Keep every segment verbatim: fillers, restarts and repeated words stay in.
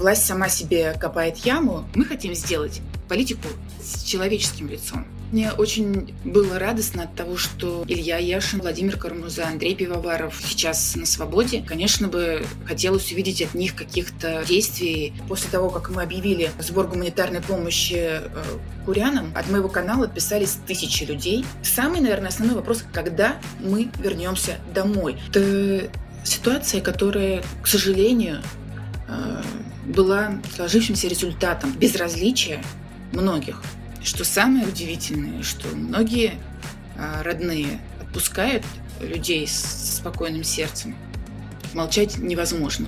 власть сама себе копает яму. Мы хотим сделать политику с человеческим лицом. Мне очень было радостно от того, что Илья Яшин, Владимир Карамурза, Андрей Пивоваров сейчас на свободе. Конечно бы хотелось увидеть от них каких-то действий. После того, как мы объявили сбор гуманитарной помощи курянам, от моего канала отписались тысячи людей. Самый, наверное, основной вопрос, когда мы вернемся домой. Это ситуация, которая, к сожалению, была сложившимся результатом безразличия многих. Что самое удивительное, что многие а, родные отпускают людей с спокойным сердцем. Молчать невозможно.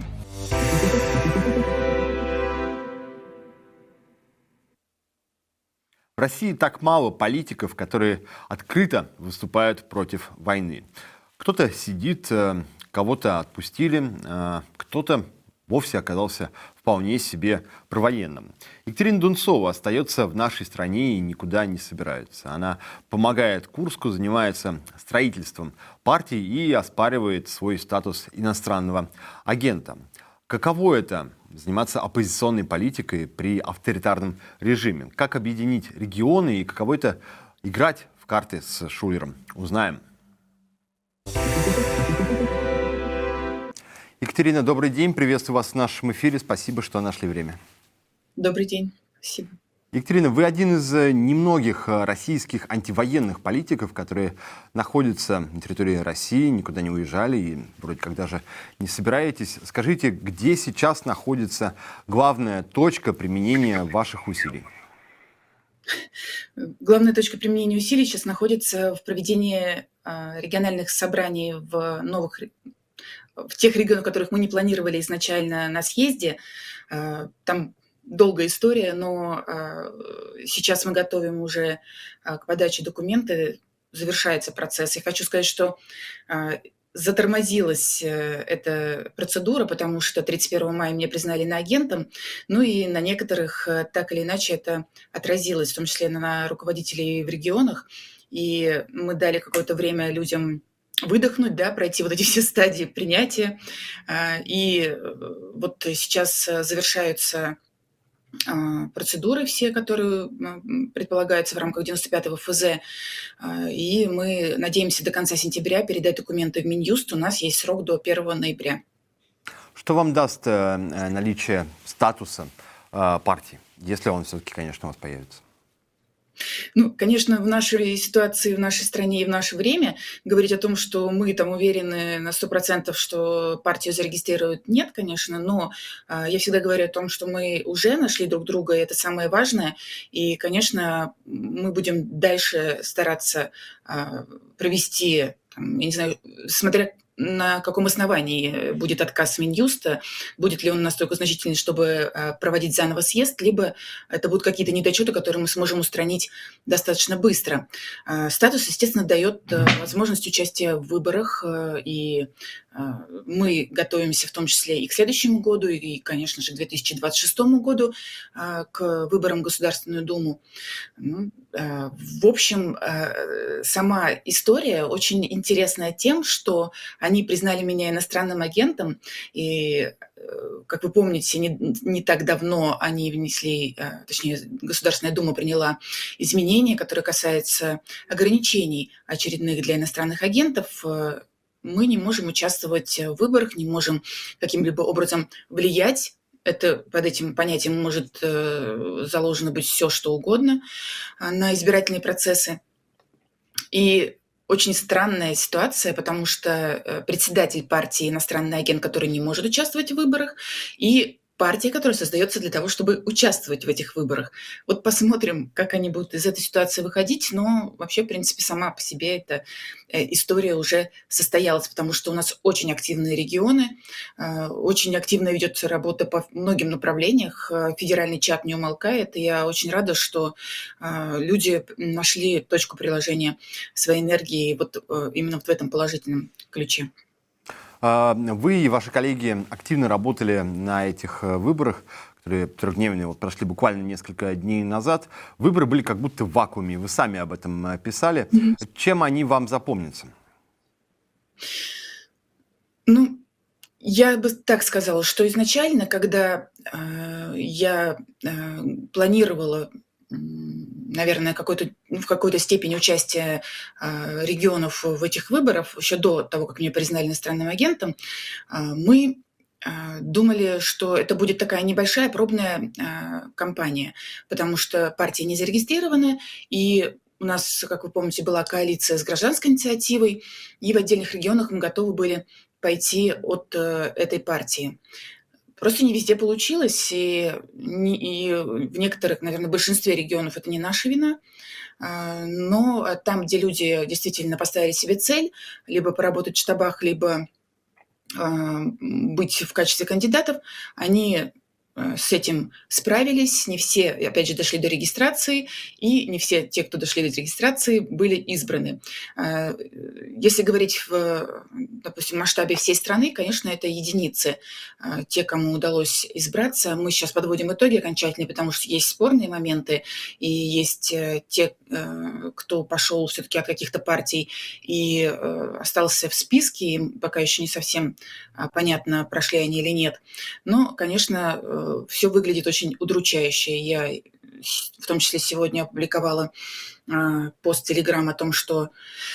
В России так мало политиков, которые открыто выступают против войны. Кто-то сидит, кого-то отпустили, кто-то вовсе оказался вполне себе провоенным. Екатерина Дунцова остается в нашей стране и никуда не собирается. Она помогает Курску, занимается строительством партии и оспаривает свой статус иностранного агента. Каково это – заниматься оппозиционной политикой при авторитарном режиме? Как объединить регионы и каково это – играть в карты с Шулером? Узнаем. Екатерина, добрый день. Приветствую вас в нашем эфире. Спасибо, что нашли время. Добрый день. Спасибо. Екатерина, вы один из немногих российских антивоенных политиков, которые находятся на территории России, никуда не уезжали и вроде как даже не собираетесь. Скажите, где сейчас находится главная точка применения ваших усилий? Главная точка применения усилий сейчас находится в проведении региональных собраний в новых в тех регионах, в которых мы не планировали изначально на съезде. Там долгая история, но сейчас мы готовим уже к подаче документы, завершается процесс. Я хочу сказать, что затормозилась эта процедура, потому что тридцать первого мая меня признали иноагентом, ну и на некоторых так или иначе это отразилось, в том числе на руководителей в регионах, и мы дали какое-то время людям выдохнуть, да, пройти вот эти все стадии принятия. И вот сейчас завершаются процедуры все, которые предполагаются в рамках девяносто пятого эф зэ. И мы надеемся до конца сентября передать документы в Минюст. У нас есть срок до первого ноября. Что вам даст наличие статуса партии, если он все-таки, конечно, у вас появится? Ну, конечно, в нашей ситуации, в нашей стране и в наше время говорить о том, что мы там уверены на сто процентов, что партию зарегистрируют, нет, конечно, но э, я всегда говорю о том, что мы уже нашли друг друга, и это самое важное. И, конечно, мы будем дальше стараться э, провести, там, я не знаю, смотря на каком основании будет отказ Минюста, будет ли он настолько значительный, чтобы проводить заново съезд, либо это будут какие-то недочеты, которые мы сможем устранить достаточно быстро. Статус, естественно, дает возможность участия в выборах, и мы готовимся в том числе и к следующему году, и, конечно же, к две тысячи двадцать шестому году, к выборам в Государственную Думу. В общем, сама история очень интересная тем, что они признали меня иностранным агентом, и, как вы помните, не, не так давно они внесли, точнее, Государственная Дума приняла изменения, которые касаются ограничений очередных для иностранных агентов. Мы не можем участвовать в выборах, не можем каким-либо образом влиять. Это, под этим понятием может э, заложено быть все, что угодно э, на избирательные процессы. И очень странная ситуация, потому что э, председатель партии иностранный агент, который не может участвовать в выборах, и партия, которая создается для того, чтобы участвовать в этих выборах. Вот посмотрим, как они будут из этой ситуации выходить, но вообще, в принципе, сама по себе эта история уже состоялась, потому что у нас очень активные регионы, очень активно ведется работа по многим направлениям, федеральный чат не умолкает, и я очень рада, что люди нашли точку приложения своей энергии вот именно в этом положительном ключе. Вы и ваши коллеги активно работали на этих выборах, которые трехдневные, вот прошли буквально несколько дней назад. Выборы были как будто в вакууме, вы сами об этом писали. Чем они вам запомнятся? Ну, Я бы так сказала, что изначально, когда, э, я, э, планировала, м, наверное, какой-то ну, в какой-то степени участие, а, регионов в этих выборах, еще до того, как меня признали иностранным агентом, а, мы, а, думали, что это будет такая небольшая пробная, а, кампания, потому что партия не зарегистрирована, и у нас, как вы помните, была коалиция с гражданской инициативой, и в отдельных регионах мы готовы были пойти от, э, этой партии. Просто не везде получилось, и не и в некоторых, наверное, в большинстве регионов это не наша вина. А, но, а, там, где люди действительно поставили себе цель либо поработать в штабах, либо, а, м, быть в качестве кандидатов, они, э, с этим справились. Не все, и опять же, дошли до регистрации, и не все те, кто дошли до регистрации, были избраны. А, э, если говорить в, допустим, масштабе всей страны, конечно, это единицы, а, те, кому удалось избраться. Мы сейчас подводим итоги окончательные, потому что есть спорные моменты, и есть, э, те, э, кто пошел все-таки от каких-то партий и, э, остался в списке, и пока еще не совсем, а, понятно, прошли они или нет. Но, конечно, э, всё выглядит очень удручающе. Я, э, с в том числе сегодня опубликовала, а, пост в Telegram о том, что,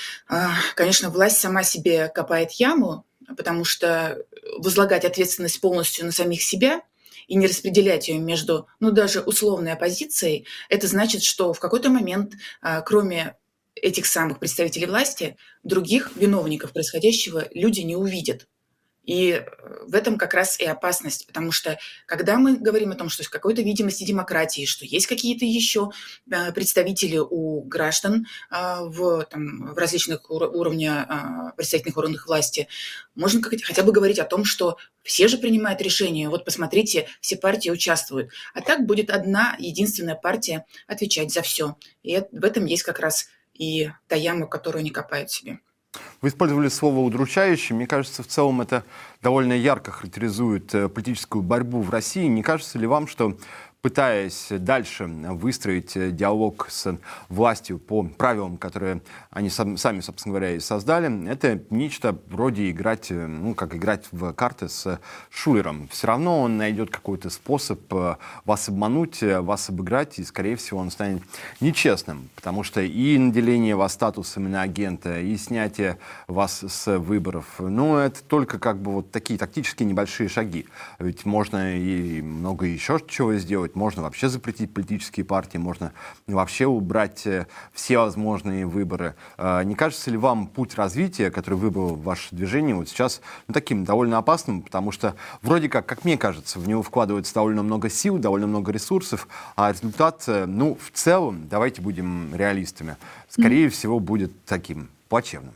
а, конечно, власть сама себе копает яму, потому что возлагать ответственность полностью на самих себя и не распределять ее между, ну, даже условной оппозицией, это значит, что в какой-то момент, а, кроме этих самых представителей власти, других виновников происходящего люди не увидят. И, э, в этом как раз и опасность, потому что, когда мы говорим о том, что есть какой-то видимости демократии, что есть какие-то еще, а, представители у граждан, а, в, там, в различных уро уровня, а, представительных органах власти, можно как хотя бы говорить о том, что все же принимают решения. Вот посмотрите, все партии участвуют. А так будет одна единственная партия отвечать за всё. И эт в этом есть как раз и та яма, которую они копают себе. Вы использовали слово "удручающе". Мне кажется, в целом это довольно ярко характеризует, э, политическую борьбу в России. Не кажется ли вам, что, пытаясь дальше выстроить, э, диалог с властью по правилам, которые они сам сами, собственно говоря, и создали, это нечто вроде играть, э, ну, как играть в карты с шулером? Все равно он найдет какой-то способ, э, вас обмануть, э, вас обыграть, и, скорее всего, он станет нечестным, потому что и наделение вас статусом иноагента, и снятие вас с выборов, ну, это только как бы вот такие тактические небольшие шаги. Ведь можно и много еще чего сделать. Можно вообще запретить политические партии, можно вообще убрать, э, все возможные выборы. Э, не кажется ли вам путь развития, который выбрало ваше движение, вот сейчас, ну, таким довольно опасным, потому что вроде как, как мне кажется, в него вкладывается довольно много сил, довольно много ресурсов, а результат, э, ну, в целом, давайте будем реалистами, скорее Мгм. всего, будет таким плачевным.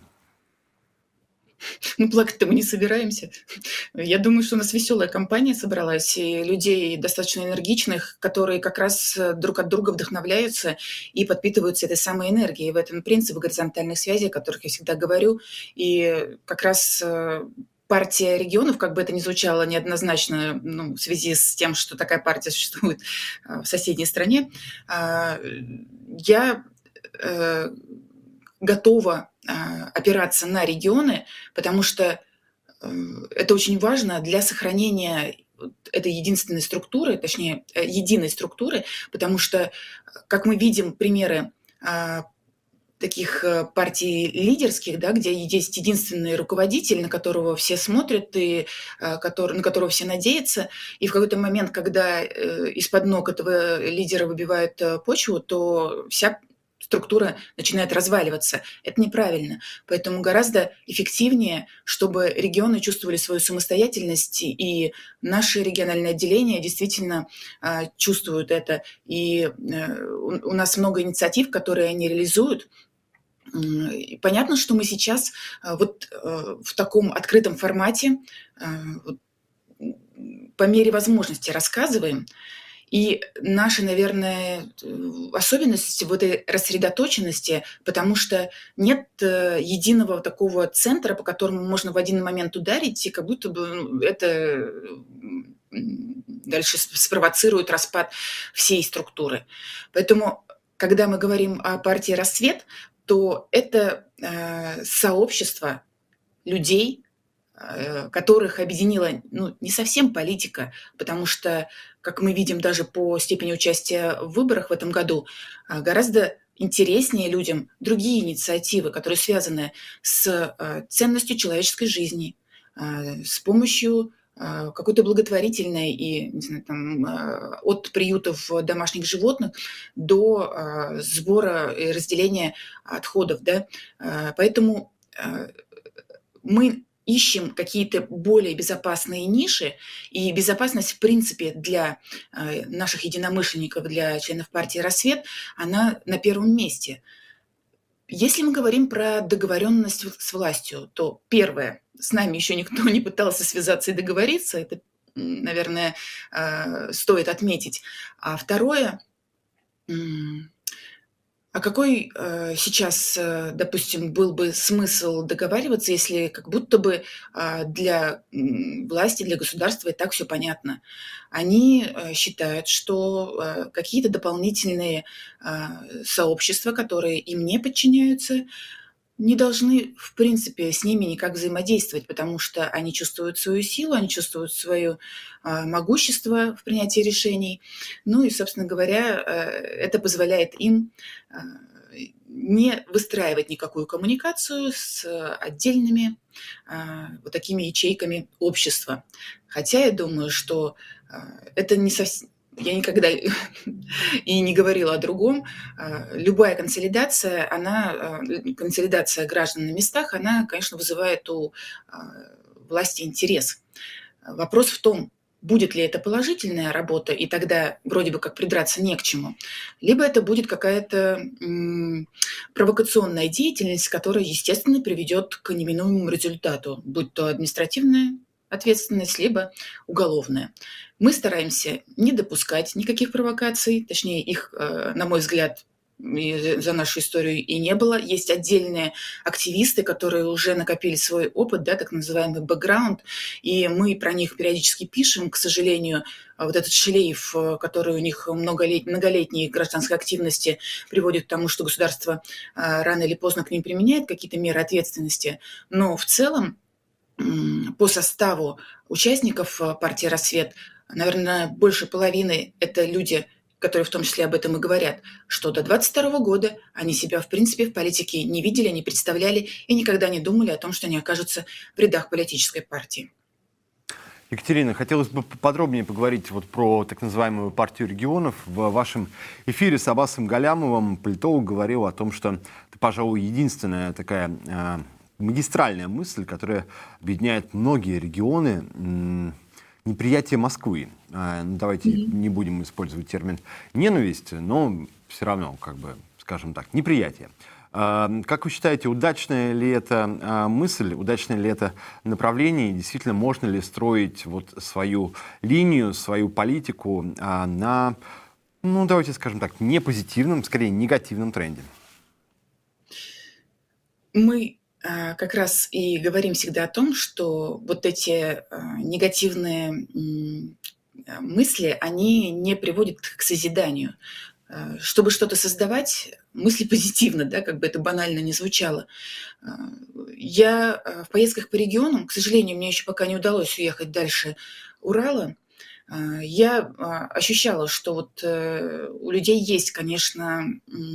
Ну, плакать-то мы не собираемся. Я думаю, что у нас веселая компания собралась, и людей достаточно энергичных, которые как раз, э, друг от друга вдохновляются и подпитываются этой самой энергией. В этом принцип горизонтальных связей, о которых я всегда говорю. И как раз, э, партия регионов, как бы это ни звучало неоднозначно, ну, в связи с тем, что такая партия существует, а, в соседней стране, а, я, э, готова, а, опираться на регионы, потому что, э, это очень важно для сохранения вот этой единственной структуры, точнее, э, единой структуры, потому что, как мы видим примеры, а, таких, э, партий лидерских, да, где есть единственный руководитель, на которого все смотрят и, а, который на которого все надеются, и в какой-то момент, когда, э, из-под ног этого лидера выбивают, э, почву, то вся структура начинает разваливаться. Это неправильно. Поэтому гораздо эффективнее, чтобы регионы чувствовали свою самостоятельность, и наши региональные отделения действительно, а, чувствуют это. И, э, у у нас много инициатив, которые они реализуют. М, и понятно, что мы сейчас, а, вот, э, в таком открытом формате, а, вот, м, по мере возможности рассказываем. И наша, наверное, э, особенность в этой рассредоточенности, потому что нет, э, единого такого центра, по которому можно в один момент ударить, и как будто бы, ну, это, м, м, дальше с спровоцирует распад всей структуры. Поэтому, когда мы говорим о партии "Рассвет", то это, э, сообщество людей, э, которых объединила, ну, не совсем политика, потому что, как мы видим даже по степени участия в выборах в этом году, а, гораздо интереснее людям другие инициативы, которые связаны с э, ценностью человеческой жизни, а, с помощью а, какой-то благотворительной и, не знаю, там, а, от приютов домашних животных до а, сбора и разделения отходов, да. А, Поэтому а, мы ищем какие-то более безопасные ниши, и безопасность, в принципе, для э, наших единомышленников, для членов партии «Рассвет», она на первом месте. Если мы говорим про договоренность с властью, то первое, с нами еще никто не пытался связаться и договориться, это, м, наверное, э, стоит отметить. А второе, м, а какой, э, сейчас, э, допустим, был бы смысл договариваться, если как будто бы, а, для, м, власти, для государства и так все понятно? Они, э, считают, что, э, какие-то дополнительные, а, сообщества, которые им не подчиняются, не должны, в принципе, с ними никак взаимодействовать, потому что они чувствуют свою силу, они чувствуют свое а, могущество в принятии решений. Ну и, собственно говоря, э, это позволяет им а, не выстраивать никакую коммуникацию с отдельными а, вот такими ячейками общества. Хотя я думаю, что а, это не совсем... Я никогда и не говорила о другом. А, Любая консолидация, она, а, консолидация граждан на местах, она, конечно, вызывает у а, власти интерес. Вопрос в том, будет ли это положительная работа, и тогда вроде бы как придраться не к чему, либо это будет какая-то м, провокационная деятельность, которая, естественно, приведет к неминуемому результату, будь то административная ответственность, либо уголовная. Мы стараемся не допускать никаких провокаций, точнее, их, э, на мой взгляд, и за нашу историю и не было. Есть отдельные активисты, которые уже накопили свой опыт, да, так называемый бэкграунд, и мы про них периодически пишем. К сожалению, вот этот шлейф, э, который у них многолет... многолетней гражданской активности приводит к тому, что государство э, рано или поздно к ним применяет какие-то меры ответственности. Но в целом м, по составу участников э, партии «Рассвет», наверное, больше половины – это люди, которые в том числе об этом и говорят, что до двадцать второго года они себя, в принципе, в политике не видели, не представляли и никогда не думали о том, что они окажутся в рядах политической партии. Екатерина, хотелось бы подробнее поговорить вот про так называемую партию регионов. В вашем эфире с Аббасом Галямовым политолог говорил о том, что это, пожалуй, единственная такая э, магистральная мысль, которая объединяет многие регионы, э, неприятие Москвы. Э, ну, давайте mm-hmm. не будем использовать термин ненависть, но все равно, как бы, скажем так, неприятие. Как вы считаете, удачная ли это мысль, удачное ли это направление? Действительно, можно ли строить вот свою линию, свою политику на, ну, давайте скажем так, не позитивном, скорее негативном тренде? Мы как раз и говорим всегда о том, что вот эти негативные мысли, они не приводят к созиданию. Чтобы что-то создавать, мысли позитивно, да, как бы это банально не звучало. Я в поездках по регионам, к сожалению, мне еще пока не удалось уехать дальше Урала, я ощущала, что вот у людей есть, конечно,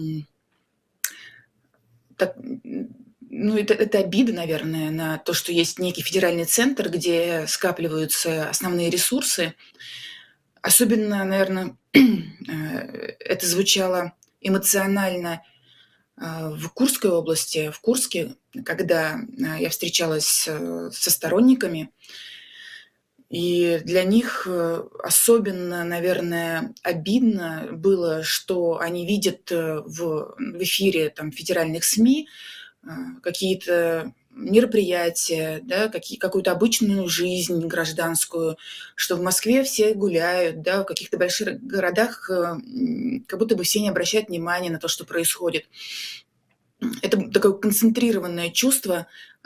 так, ну, это, это обида, наверное, на то, что есть некий федеральный центр, где скапливаются основные ресурсы. Особенно, наверное, это звучало эмоционально в Курской области, в Курске, когда я встречалась со сторонниками. И для них особенно, наверное, обидно было, что они видят в, в эфире там, федеральных СМИ какие-то мероприятия, да, какие, какую-то обычную жизнь гражданскую, что в Москве все гуляют, да, в каких-то больших городах как будто бы все не обращают внимания на то, что происходит. Это такое концентрированное чувство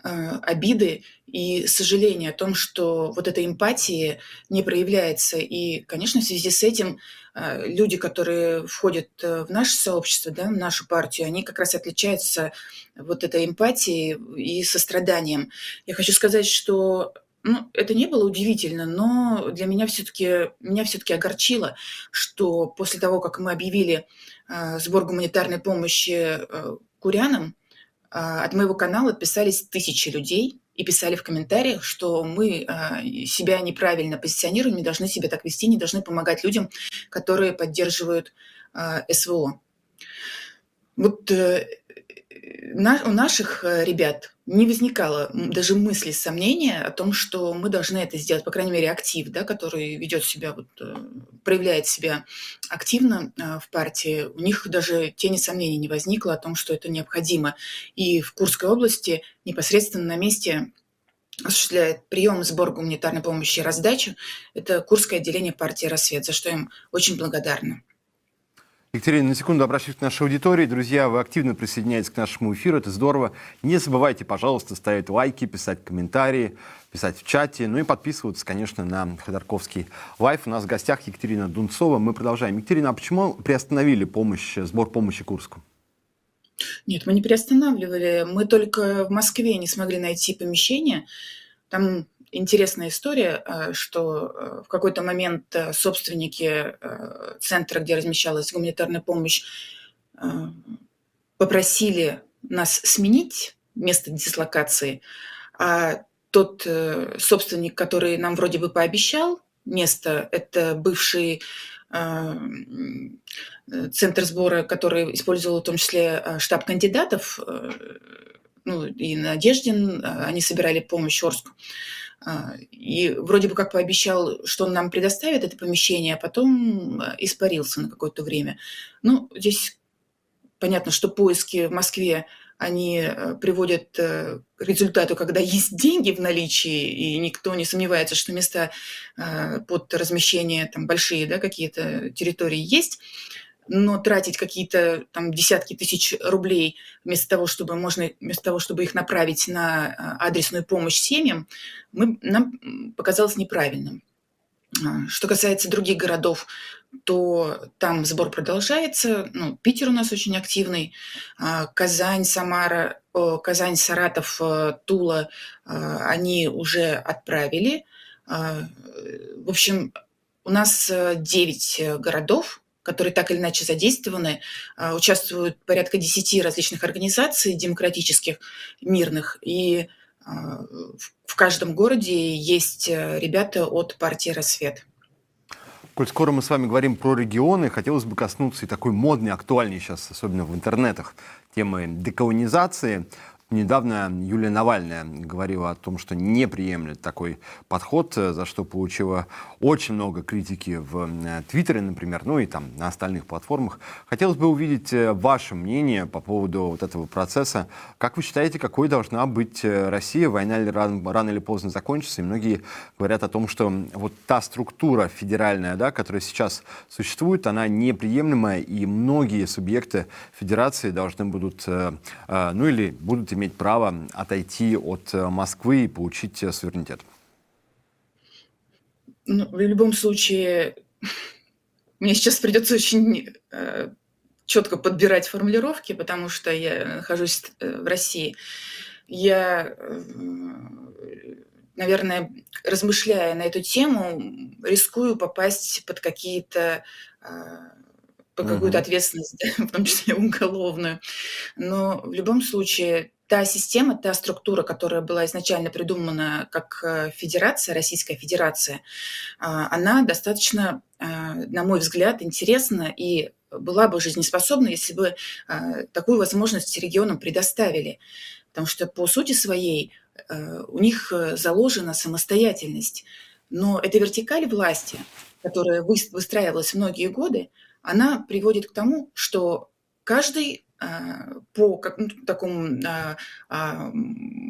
обиды и сожаления о том, что вот этой эмпатии не проявляется. И, конечно, в связи с этим люди, которые входят в наше сообщество, да, в нашу партию, они как раз отличаются вот этой эмпатией и состраданием. Я хочу сказать, что ну, это не было удивительно, но для меня все-таки меня все-таки огорчило, что после того, как мы объявили э, сбор гуманитарной помощи э, курянам, э, от моего канала отписались тысячи людей и писали в комментариях, что мы э, себя неправильно позиционируем, не должны себя так вести, не должны помогать людям, которые поддерживают э, СВО. Вот э, на, у наших э, ребят не возникало даже мысли, сомнения о том, что мы должны это сделать, по крайней мере, актив, да, который ведет себя, вот, э, проявляет себя активно э, в партии, у них даже тени сомнений не возникло о том, что это необходимо. И в Курской области непосредственно на месте осуществляет прием и сбор гуманитарной помощи и раздачу. Это Курское отделение партии «Рассвет», за что им очень благодарна. Екатерина, на секунду обращаюсь к нашей аудитории. Друзья, вы активно присоединяетесь к нашему эфиру, это здорово. Не забывайте, пожалуйста, ставить лайки, писать комментарии, писать в чате, ну и подписываться, конечно, на Ходорковский лайв. У нас в гостях Екатерина Дунцова. Мы продолжаем. Екатерина, а почему приостановили помощь, сбор помощи Курску? Нет, мы не приостанавливали. Мы только в Москве не смогли найти помещение. Там интересная история, что в какой-то момент собственники центра, где размещалась гуманитарная помощь, попросили нас сменить место дислокации, а тот собственник, который нам вроде бы пообещал место, это бывший центр сбора, который использовал в том числе штаб кандидатов, ну, и Надеждин, они собирали помощь Орску. И вроде бы как пообещал, что он нам предоставит это помещение, а потом испарился на какое-то время. Ну, здесь понятно, что поиски в Москве, они приводят к результату, когда есть деньги в наличии, и никто не сомневается, что места под размещение, там, большие, да, какие-то территории есть. Но тратить какие-то там десятки тысяч рублей вместо того, чтобы, можно, вместо того, чтобы их направить на адресную помощь семьям, мы, нам показалось неправильным. Что касается других городов, то там сбор продолжается. Ну, Питер у нас очень активный, Казань, Самара, Казань, Саратов, Тула они уже отправили. В общем, у нас девять городов, которые так или иначе задействованы. Участвуют порядка десяти различных организаций демократических, мирных. И в каждом городе есть ребята от партии «Рассвет». Коль скоро мы с вами говорим про регионы, хотелось бы коснуться и такой модной, актуальной сейчас, особенно в интернетах, темы деколонизации. Недавно Юлия Навальная говорила о том, что не приемлет такой подход, за что получила очень много критики в Твиттере, например, ну и там на остальных платформах. Хотелось бы увидеть ваше мнение по поводу вот этого процесса. Как вы считаете, какой должна быть Россия? Война ли рано, рано или поздно закончится? И многие говорят о том, что вот та структура федеральная, да, которая сейчас существует, она неприемлемая, и многие субъекты федерации должны будут, ну или будут иметь иметь право отойти от Москвы и получить суверенитет? Ну, в любом случае, мне сейчас придется очень э, четко подбирать формулировки, потому что я нахожусь в России. Я, э, наверное, размышляя на эту тему, рискую попасть под какие-то... Э, по какую-то ответственность, да, в том числе уголовную. Но в любом случае та система, та структура, которая была изначально придумана как федерация, Российская Федерация, она достаточно, на мой взгляд, интересна и была бы жизнеспособна, если бы такую возможность регионам предоставили. Потому что по сути своей у них заложена самостоятельность. Но эта вертикаль власти, которая выстраивалась многие годы, она приводит к тому, что каждый а, по как, ну, такому а, а,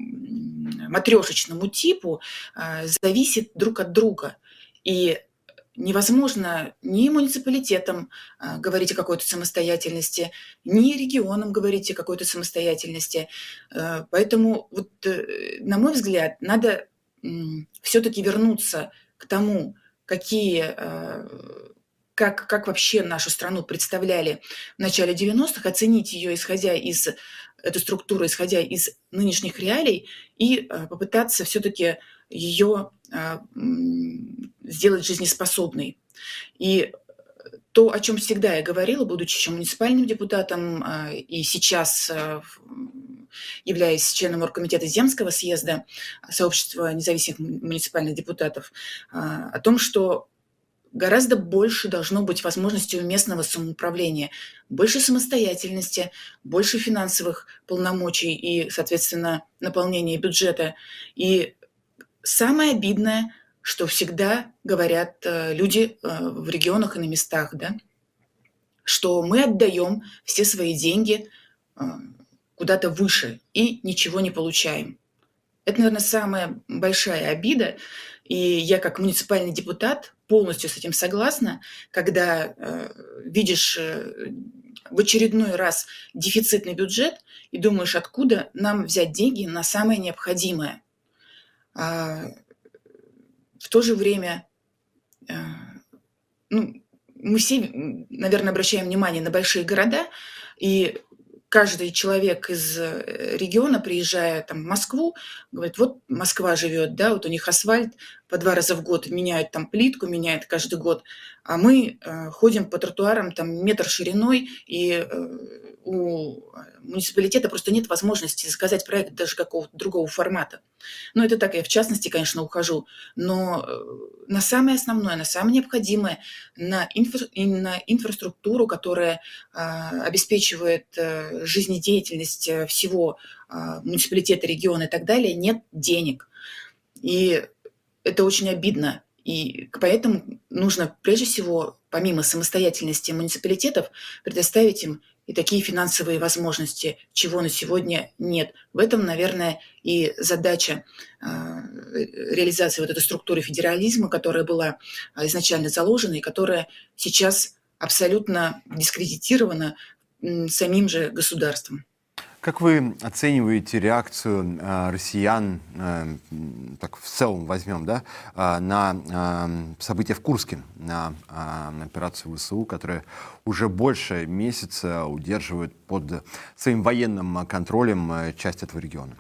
матрешечному типу а, зависит друг от друга. И невозможно ни муниципалитетам а, говорить о какой-то самостоятельности, ни регионам говорить о какой-то самостоятельности. Э, Поэтому, вот, э, на мой взгляд, надо все-таки вернуться к тому, какие, э, как, как вообще нашу страну представляли в начале девяностых, оценить ее, исходя из эту структуру, исходя из нынешних реалий, и э, попытаться все-таки ее а, м, сделать жизнеспособной. И то, о чем всегда я говорила, будучи еще муниципальным депутатом а, и сейчас а, в- м, являясь членом оргкомитета Земского съезда сообщества независимых му- муниципальных депутатов, а, о том, что гораздо больше должно быть возможностей у местного самоуправления, больше самостоятельности, больше финансовых полномочий и, соответственно, наполнения бюджета. И самое обидное, что всегда говорят э, люди э, в регионах и на местах, да, что мы отдаем все свои деньги э, куда-то выше и ничего не получаем. Это, наверное, самая большая обида. И я, как муниципальный депутат, полностью с этим согласна, когда э, видишь э, в очередной раз дефицитный бюджет и думаешь, откуда нам взять деньги на самое необходимое. А, в то же время, э, ну, мы все, наверное, обращаем внимание на большие города, и каждый человек из э, региона, приезжая там, в Москву, говорит, вот Москва живет, да, вот у них асфальт по два раза в год меняют там плитку, меняют каждый год, а мы э, ходим по тротуарам там метр шириной, и э, у муниципалитета просто нет возможности заказать проект даже какого-то другого формата. Ну, это так, я в частности, конечно, ухожу, но э, на самое основное, на самое необходимое, на, инфра- и на инфраструктуру, которая а, обеспечивает а, жизнедеятельность а, всего а, муниципалитета, региона и так далее, нет денег. И это очень обидно. И поэтому нужно прежде всего, помимо самостоятельности муниципалитетов, предоставить им и такие финансовые возможности, чего на сегодня нет. В этом, наверное, и задача а, реализации вот этой структуры федерализма, которая была а, изначально заложена и которая сейчас абсолютно дискредитирована м, самим же государством. Как вы оцениваете реакцию э, россиян, э, м, так в целом возьмем, да, э, на э, события в Курске, на, э, на операцию ВСУ, которая уже больше месяца удерживает под своим военным контролем э, часть этого региона?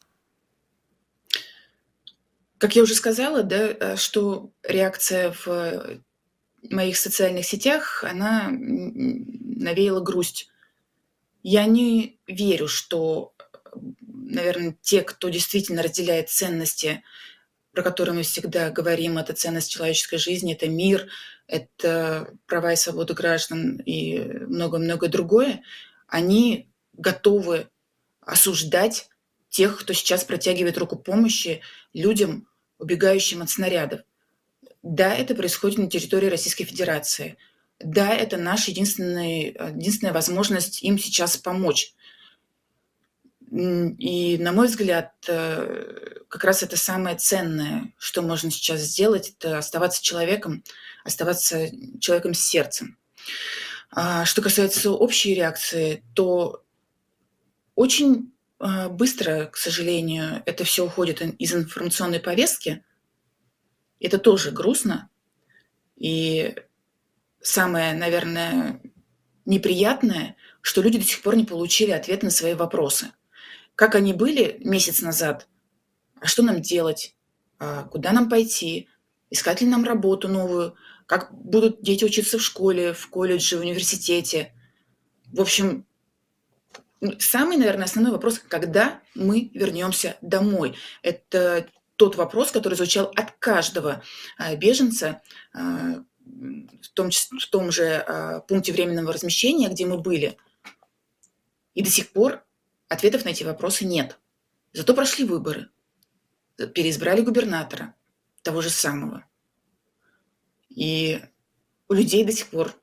Как я уже сказала, да, э, что реакция в э, моих социальных сетях, она м, навеяла грусть. Я не верю, что, наверное, те, кто действительно разделяет ценности, про которые мы всегда говорим, это ценность человеческой жизни, это мир, это права и свободы граждан и многое-многое другое, они готовы осуждать тех, кто сейчас протягивает руку помощи людям, убегающим от снарядов. Да, это происходит на территории Российской Федерации. Да, это наша единственная, единственная возможность им сейчас помочь. И, на мой взгляд, э, как раз это самое ценное, что можно сейчас сделать, это оставаться человеком, оставаться человеком с сердцем. А что касается общей реакции, то очень а, быстро, к сожалению, это все уходит из информационной повестки. Это тоже грустно. И самое, наверное, неприятное, что люди до сих пор не получили ответ на свои вопросы. Как они были месяц назад, а что нам делать, а куда нам пойти, искать ли нам работу новую, как будут дети учиться в школе, в колледже, в университете. В общем, самый, наверное, основной вопрос, когда мы вернемся домой. Это тот вопрос, который звучал от каждого а, беженца, а, в том, в том же а, пункте временного размещения, где мы были. И до сих пор ответов на эти вопросы нет. Зато прошли выборы, переизбрали губернатора, того же самого. И у людей до сих пор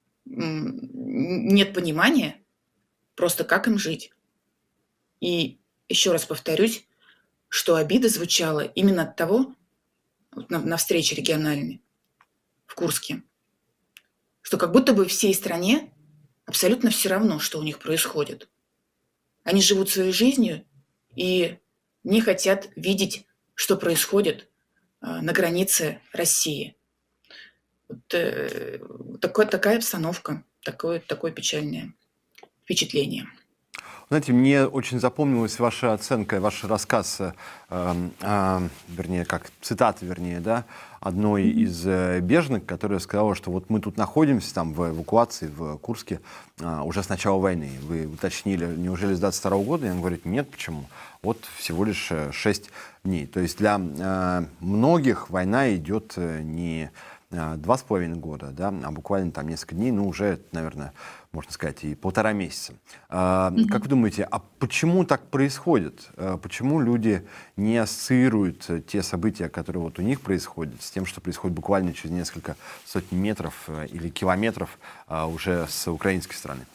нет понимания просто, как им жить. И еще раз повторюсь, что обида звучала именно от того, вот на, на встрече региональной, в Курске, что как будто бы всей стране абсолютно все равно, что у них происходит. Они живут своей жизнью и не хотят видеть, что происходит а, на границе России. Вот, э, такой, такая обстановка, такое, такое печальное впечатление. Знаете, мне очень запомнилась ваша оценка, ваш рассказ, э, э, вернее, как цитата, вернее, да, одной из э, беженок, которая сказала, что вот мы тут находимся, там, в эвакуации в Курске э, уже с начала войны. Вы уточнили, неужели с двадцать второго года? И она говорит, нет, почему? Вот всего лишь шесть дней. То есть для э, многих война идет э, не два с половиной года, да, а буквально там несколько дней, ну, уже, наверное, можно сказать, и полтора месяца. А, Мгм. как вы думаете, а почему так происходит? А почему люди не ассоциируют те события, которые вот у них происходят, с тем, что происходит буквально через несколько сотен метров э, или километров а, уже с украинской стороны?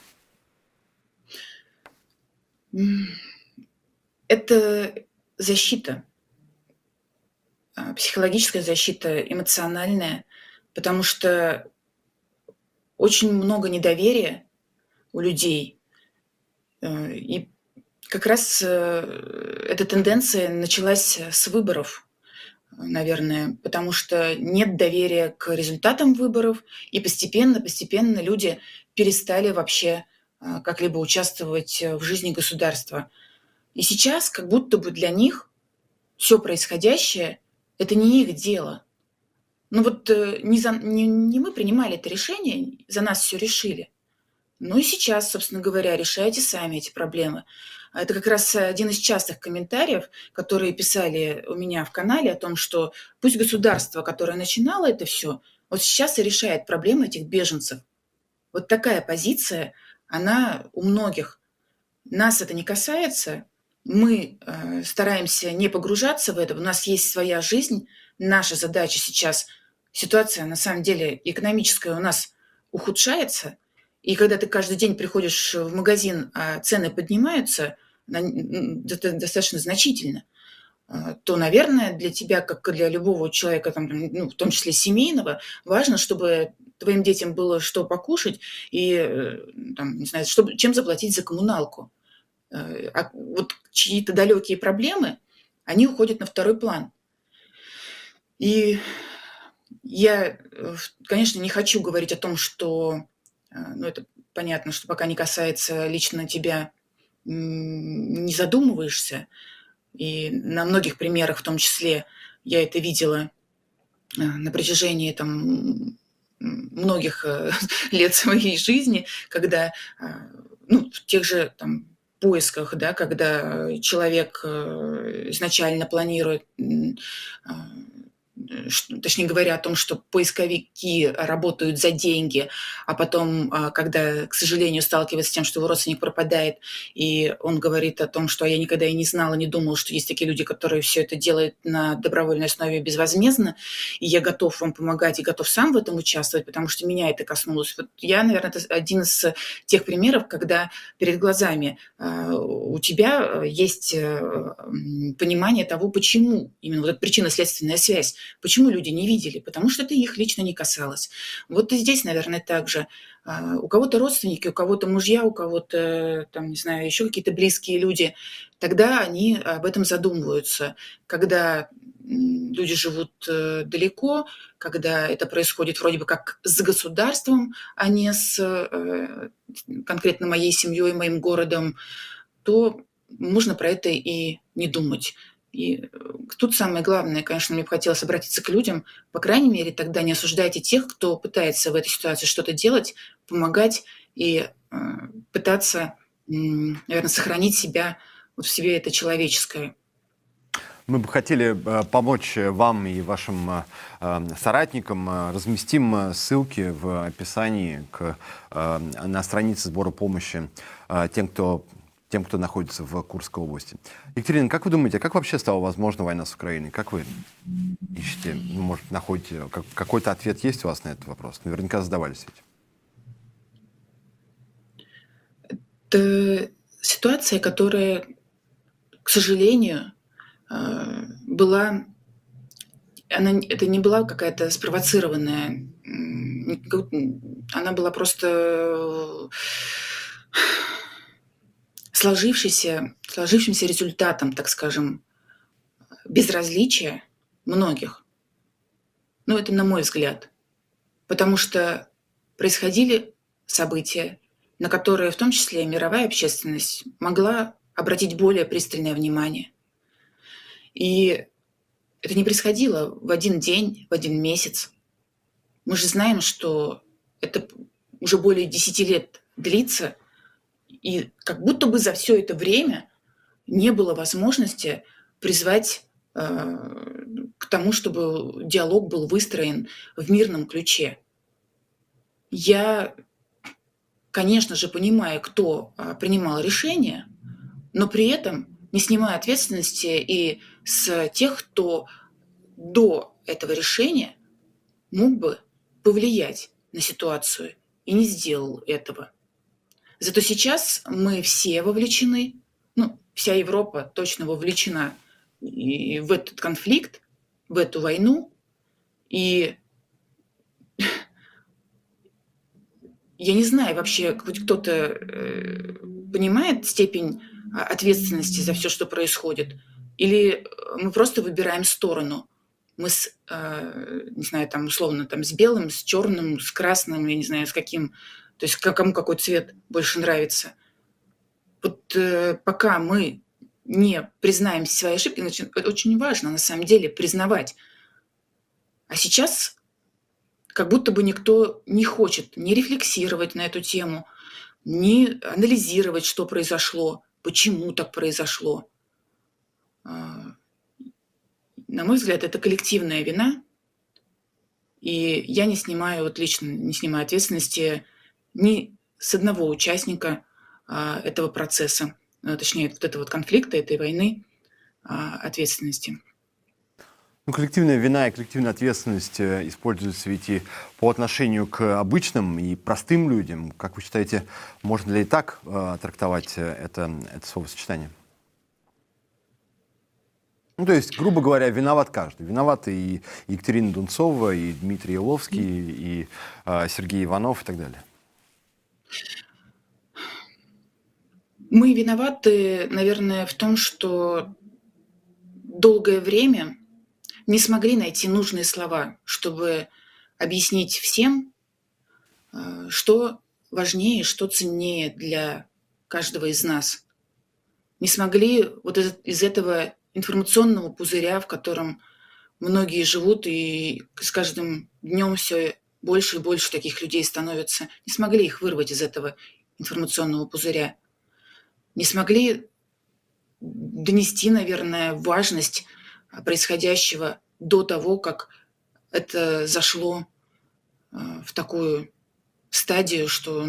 М, Это защита, а, психологическая защита, эмоциональная, потому что очень много недоверия у людей. Э, И как раз э, эта тенденция началась с выборов, э, наверное, потому что нет доверия к результатам выборов, и постепенно-постепенно люди перестали вообще а, как-либо участвовать э, в жизни государства. И сейчас как будто бы для них все происходящее — это не их дело. Ну вот э, не, за, не, не мы принимали это решение, за нас все решили. Ну и сейчас, собственно говоря, решайте сами эти проблемы. А это как раз один из частых комментариев, которые писали у меня в канале о том, что пусть государство, которое начинало это все, вот сейчас и решает проблемы этих беженцев. Вот такая позиция, она у многих. Нас это не касается. Мы э, стараемся не погружаться в это. У нас есть своя жизнь. Наша задача сейчас, ситуация на самом деле экономическая у нас ухудшается. И когда ты каждый день приходишь в магазин, а цены поднимаются на- достаточно значительно, а, то, наверное, для тебя, как и для любого человека, там, ну, в том числе семейного, важно, чтобы твоим детям было что покушать и, э, там, не знаю, чтобы, чем заплатить за коммуналку. Э, А вот чьи-то далекие проблемы, они уходят на второй план. И я, э, конечно, не хочу говорить о том, что, э, ну, это понятно, что пока не касается лично тебя, м, не задумываешься. И на многих примерах, в том числе, я это видела э, на протяжении там многих э, лет своей жизни, когда, а, ну, в тех же там поисках, да, когда человек э, изначально планирует, а, точнее говоря, о том, что поисковики работают за деньги, а потом, а, когда, к сожалению, сталкивается с тем, что его родственник пропадает, и он говорит о том, что «а я никогда и не знал, и не думал, что есть такие люди, которые все это делают на добровольной основе безвозмездно, и я готов вам помогать и готов сам в этом участвовать, потому что меня это коснулось». Вот я, наверное, это один из тех примеров, когда перед глазами э, у тебя есть э, понимание того, почему, именно вот эта причинно-следственная связь, почему люди не видели, потому что это их лично не касалось. Вот и здесь, наверное, так же. У кого-то родственники, у кого-то мужья, у кого-то, там, не знаю, еще какие-то близкие люди, тогда они об этом задумываются. Когда люди живут далеко, когда это происходит вроде бы как с государством, а не с конкретно моей семьей, моим городом, то можно про это и не думать. И тут самое главное, конечно, мне бы хотелось обратиться к людям, по крайней мере, тогда не осуждайте тех, кто пытается в этой ситуации что-то делать, помогать и э, пытаться, м, наверное, сохранить себя, вот в себе это человеческое. Мы бы хотели э, помочь вам и вашим э, э, соратникам. Э, Разместим э, ссылки в описании к, э, на странице сбора помощи э, тем, кто, тем, кто находится в Курской области. Екатерина, как вы думаете, как вообще стала возможна война с Украиной? Как вы ищете, ну, может, находите, как, какой-то ответ есть у вас на этот вопрос? Наверняка задавались этим. Это ситуация, которая, к сожалению, э, была она, это не была какая-то спровоцированная, она была просто сложившейся, сложившимся результатом, так скажем, безразличия многих. Ну, это на мой взгляд. Потому что происходили события, на которые в том числе мировая общественность могла обратить более пристальное внимание. И это не происходило в один день, в один месяц. Мы же знаем, что это уже более десяти лет длится, и как будто бы за все это время не было возможности призвать э, к тому, чтобы диалог был выстроен в мирном ключе. Я, конечно же, понимаю, кто э, принимал решение, но при этом не снимаю ответственности и с тех, кто до этого решения мог бы повлиять на ситуацию и не сделал этого. Зато сейчас мы все вовлечены, ну, вся Европа точно вовлечена и в этот конфликт, в эту войну. И я не знаю, вообще хоть кто-то э, понимает степень ответственности за все, что происходит, или мы просто выбираем сторону. Мы с, э, не знаю, там условно там с белым, с черным, с красным, я не знаю, с каким, то есть кому какой цвет больше нравится. Вот э, пока мы не признаем свои ошибки, значит, это очень важно на самом деле признавать. А сейчас как будто бы никто не хочет ни рефлексировать на эту тему, ни анализировать, что произошло, почему так произошло. На мой взгляд, это коллективная вина, и я не снимаю, вот лично не снимаю ответственности ни с одного участника а, этого процесса, а, точнее, вот этого вот конфликта, этой войны, а, ответственности. Ну, коллективная вина и коллективная ответственность используются ведь и по отношению к обычным и простым людям. Как вы считаете, можно ли и так э, трактовать это, это словосочетание? Ну, то есть, грубо говоря, виноват каждый. Виноваты и Екатерина Дунцова, и Дмитрий Еловский, и э, Сергей Иванов и так далее. Мы виноваты, наверное, в том, что долгое время не смогли найти нужные слова, чтобы объяснить всем, что важнее, что ценнее для каждого из нас. Не смогли вот из этого информационного пузыря, в котором многие живут, и с каждым днем все больше и больше таких людей становится, не смогли их вырвать из этого информационного пузыря. Не смогли донести, наверное, важность происходящего до того, как это зашло в такую стадию, что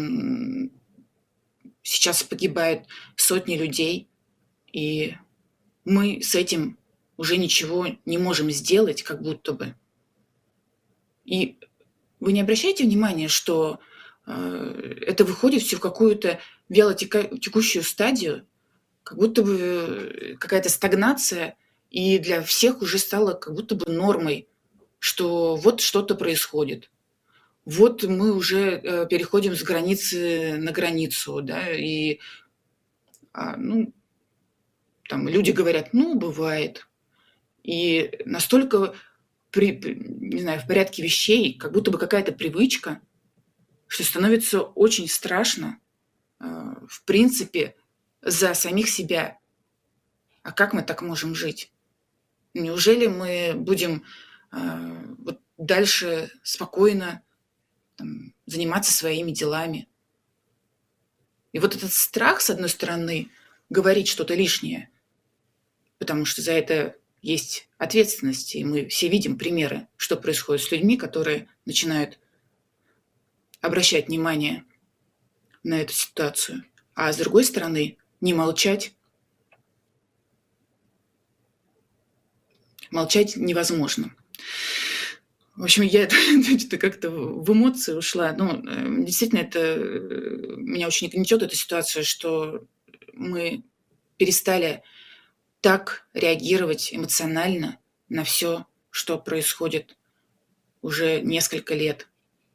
сейчас погибают сотни людей, и мы с этим уже ничего не можем сделать, как будто бы. И вы не обращаете внимания, что э, это выходит все в какую-то вялотекущую стадию, как будто бы какая-то стагнация, и для всех уже стало как будто бы нормой, что вот что-то происходит. Вот мы уже э, переходим с границы на границу, да, и а, ну, там люди говорят, ну, бывает. И настолько, при, не знаю, в порядке вещей, как будто бы какая-то привычка, что становится очень страшно, э, в принципе, за самих себя. А как мы так можем жить? Неужели мы будем э, вот дальше спокойно там, заниматься своими делами? И вот этот страх, с одной стороны, говорить что-то лишнее, потому что за это есть ответственность, и мы все видим примеры, что происходит с людьми, которые начинают обращать внимание на эту ситуацию. А с другой стороны, не молчать. Молчать невозможно. В общем, я это как-то в эмоции ушла. Ну, действительно, это меня очень гнетет, эта ситуация, что мы перестали так реагировать эмоционально на все что происходит уже несколько лет.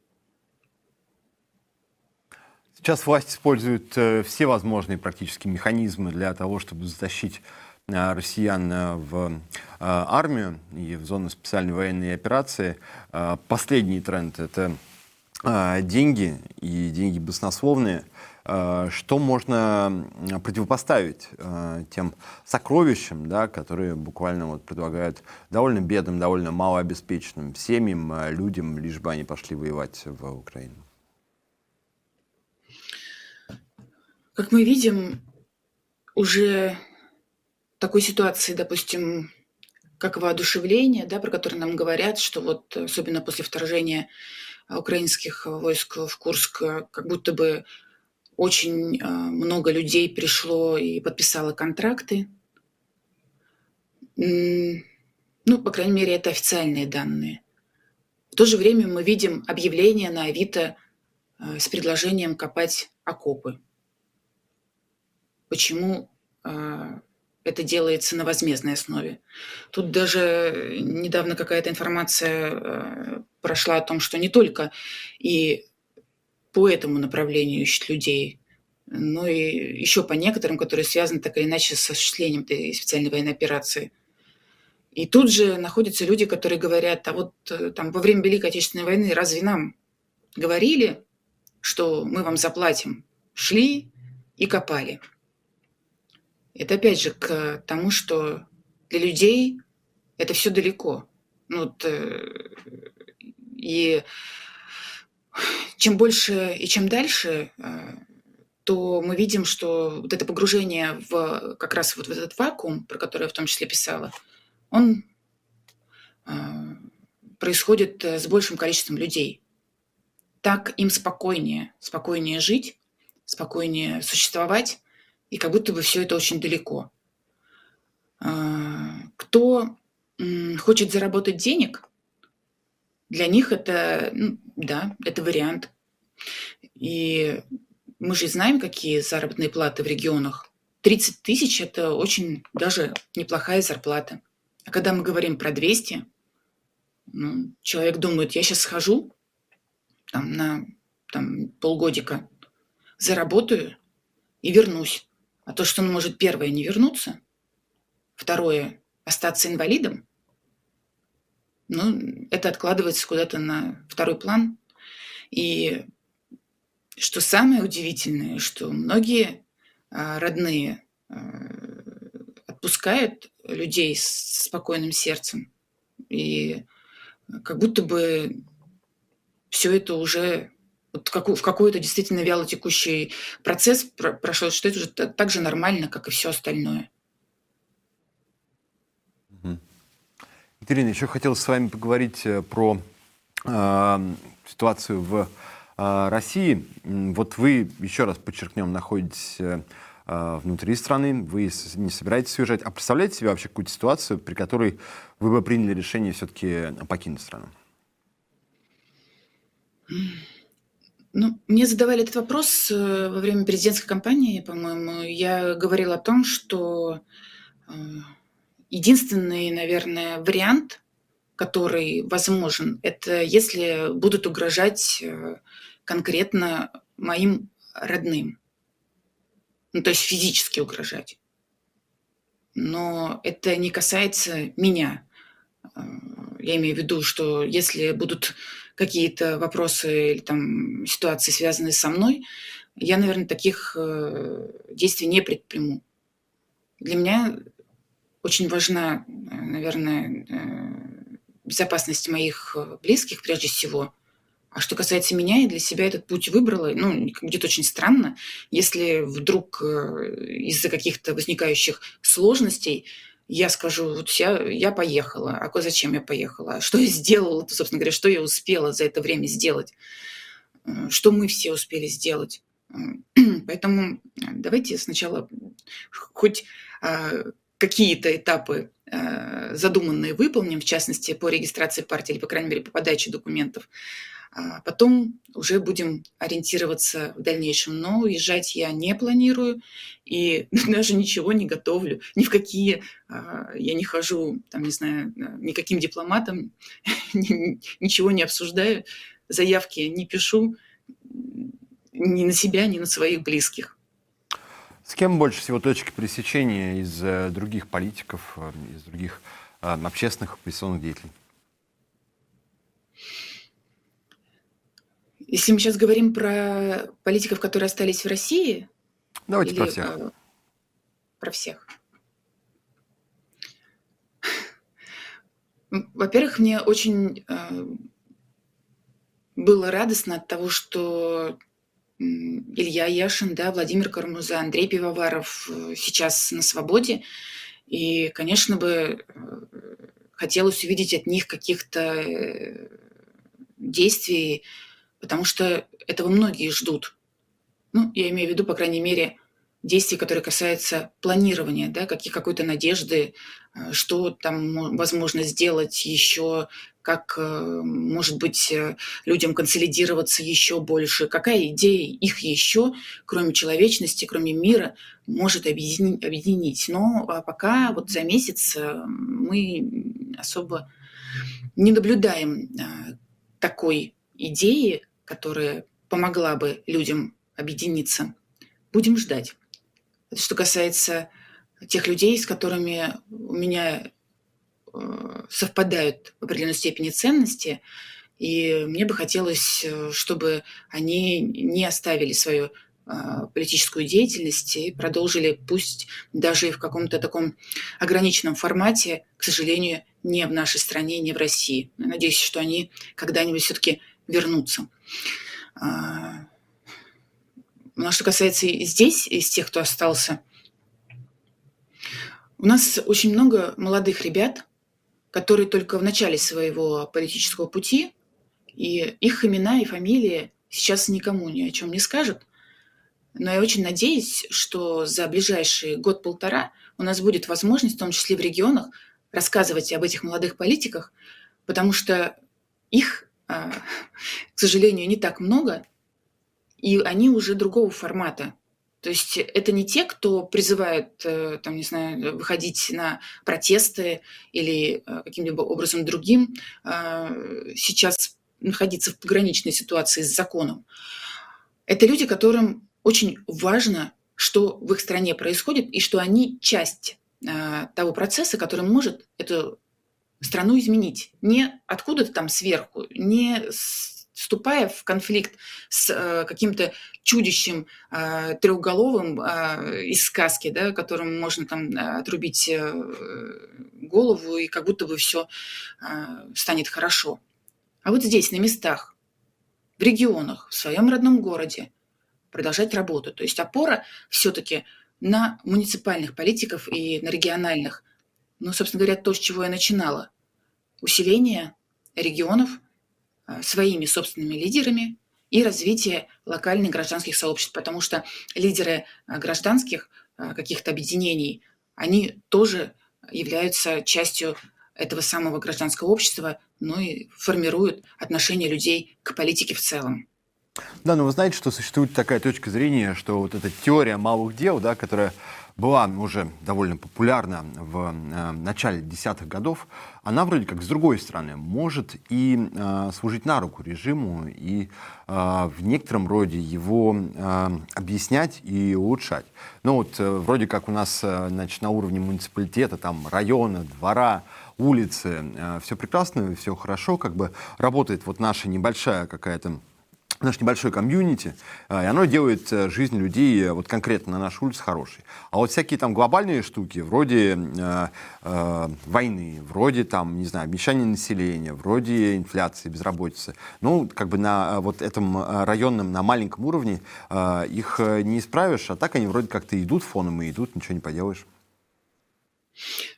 Сейчас власть использует э, все возможные практически механизмы для того, чтобы затащить э, россиян э, в э, армию и в зону специальной военной операции. Э, последний тренд — это э, деньги, и деньги баснословные. Э, что можно противопоставить э, тем сокровищам, да, которые буквально вот предлагают довольно бедным, довольно малообеспеченным семьям, э, людям, лишь бы они пошли воевать в Украину? Как мы видим, уже такой ситуации, допустим, как воодушевление, да, про которое нам говорят, что вот особенно после вторжения украинских войск в Курск, как будто бы очень много людей пришло и подписало контракты. Ну, по крайней мере, это официальные данные. В то же время мы видим объявления на Авито с предложением копать окопы. Почему э, это делается на возмездной основе? Тут даже недавно какая-то информация э, прошла о том, что не только и по этому направлению ищут людей, но и еще по некоторым, которые связаны так или иначе с осуществлением этой специальной военной операции. И тут же находятся люди, которые говорят: а вот э, там во время Великой Отечественной войны разве нам говорили, что мы вам заплатим? Шли и копали. Это опять же к тому, что для людей это все далеко. Ну, вот, э, и чем больше и чем дальше, э, то мы видим, что вот это погружение в как раз вот в этот вакуум, про который я в том числе писала, он э, происходит с большим количеством людей. Так им спокойнее, спокойнее жить, спокойнее существовать, и как будто бы все это очень далеко. Кто хочет заработать денег, для них это, ну, да, это вариант. И мы же знаем, какие заработные платы в регионах. тридцать тысяч – это очень даже неплохая зарплата. А когда мы говорим про двести, ну, человек думает: я сейчас схожу там, на там, полгодика, заработаю и вернусь. А то, что он может, первое, не вернуться, второе, остаться инвалидом, ну, это откладывается куда-то на второй план. И что самое удивительное, что многие а, родные а, отпускают людей с спокойным сердцем. И как будто бы все это уже вот в какой-то действительно вялотекущий процесс прошел, что это уже так же нормально, как и все остальное. Екатерина, еще хотелось с вами поговорить про э, ситуацию в э, России. Вот вы, еще раз подчеркнем, находитесь э, внутри страны, вы не собираетесь уезжать. А представляете себе вообще какую-то ситуацию, при которой вы бы приняли решение все-таки покинуть страну? Ну, мне задавали этот вопрос во время президентской кампании, по-моему. Я говорила о том, что единственный, наверное, вариант, который возможен, это если будут угрожать конкретно моим родным. Ну, то есть физически угрожать. Но это не касается меня. Я имею в виду, что если будут какие-то вопросы или там ситуации, связанные со мной, я, наверное, таких действий не предприму. Для меня очень важна, наверное, безопасность моих близких прежде всего. А что касается меня, я для себя этот путь выбрала. Ну, будет очень странно, если вдруг из-за каких-то возникающих сложностей я скажу: вот я, я поехала. А зачем я поехала? Что я сделала, собственно говоря, что я успела за это время сделать? Что мы все успели сделать? Поэтому давайте сначала хоть какие-то этапы задуманные выполним, в частности, по регистрации партии или, по крайней мере, по подаче документов. А потом уже будем ориентироваться в дальнейшем. Но уезжать я не планирую и даже ничего не готовлю. Ни в какие я не хожу, там, не знаю, никаким дипломатом, ничего не обсуждаю, заявки не пишу ни на себя, ни на своих близких. С кем больше всего точки пересечения из других политиков, из других общественных и оппозиционных деятелей? Если мы сейчас говорим про политиков, которые остались в России? Давайте или, про всех. Э, про всех. Во-первых, мне очень э, было радостно от того, что Илья Яшин, да, Владимир Карамурза, Андрей Пивоваров сейчас на свободе. И, конечно бы, хотелось увидеть от них каких-то действий, потому что этого многие ждут. Ну, я имею в виду, по крайней мере, действий, которые касаются планирования, да, каких, какой-то надежды, что там возможно сделать еще, как, может быть, людям консолидироваться еще больше, какая идея их еще, кроме человечности, кроме мира, может объединить. объединить. Но пока вот за месяц мы особо не наблюдаем такой идеи, которая помогла бы людям объединиться. Будем ждать. Это что касается тех людей, с которыми у меня совпадают в определенной степени ценности, и мне бы хотелось, чтобы они не оставили свою политическую деятельность и продолжили, пусть даже и в каком-то таком ограниченном формате, к сожалению, не в нашей стране, не в России. Я надеюсь, что они когда-нибудь все-таки вернутся. Ну, а что касается здесь, из тех, кто остался, у нас очень много молодых ребят, которые только в начале своего политического пути, и их имена и фамилии сейчас никому ни о чем не скажут. Но я очень надеюсь, что за ближайший год-полтора у нас будет возможность, в том числе в регионах, рассказывать об этих молодых политиках, потому что их, к сожалению, не так много, и они уже другого формата. То есть это не те, кто призывает, там, не знаю, выходить на протесты или каким-либо образом другим сейчас находиться в пограничной ситуации с законом. Это люди, которым очень важно, что в их стране происходит, и что они часть того процесса, который может эту страну изменить. Не откуда-то там сверху, не вступая в конфликт с э, каким-то чудищем э, трехголовым э, из сказки, да, которому можно там отрубить э, голову, и как будто бы все э, станет хорошо. А вот здесь, на местах, в регионах, в своем родном городе продолжать работу. То есть опора все-таки на муниципальных политиков и на региональных. Ну, собственно говоря, то, с чего я начинала. Усиление регионов своими собственными лидерами и развитие локальных гражданских сообществ, потому что лидеры гражданских каких-то объединений, они тоже являются частью этого самого гражданского общества, ну и формируют отношение людей к политике в целом. Да, но вы знаете, что существует такая точка зрения, что вот эта теория малых дел, да, которая была уже довольно популярна в э, начале десятых годов, она вроде как с другой стороны может и э, служить на руку режиму, и э, в некотором роде его э, объяснять и улучшать. Ну вот э, вроде как у нас э, значит, на уровне муниципалитета, там района, двора, улицы, э, все прекрасно, все хорошо, как бы работает вот наша небольшая какая-то наш небольшой комьюнити, и оно делает жизнь людей вот конкретно на нашей улице хорошей. А вот всякие там глобальные штуки, вроде э, э, войны, вроде там, не знаю, обнищания населения, вроде инфляции, безработицы, ну, как бы на вот этом районном, на маленьком уровне э, их не исправишь, а так они вроде как-то идут фоном и идут, ничего не поделаешь.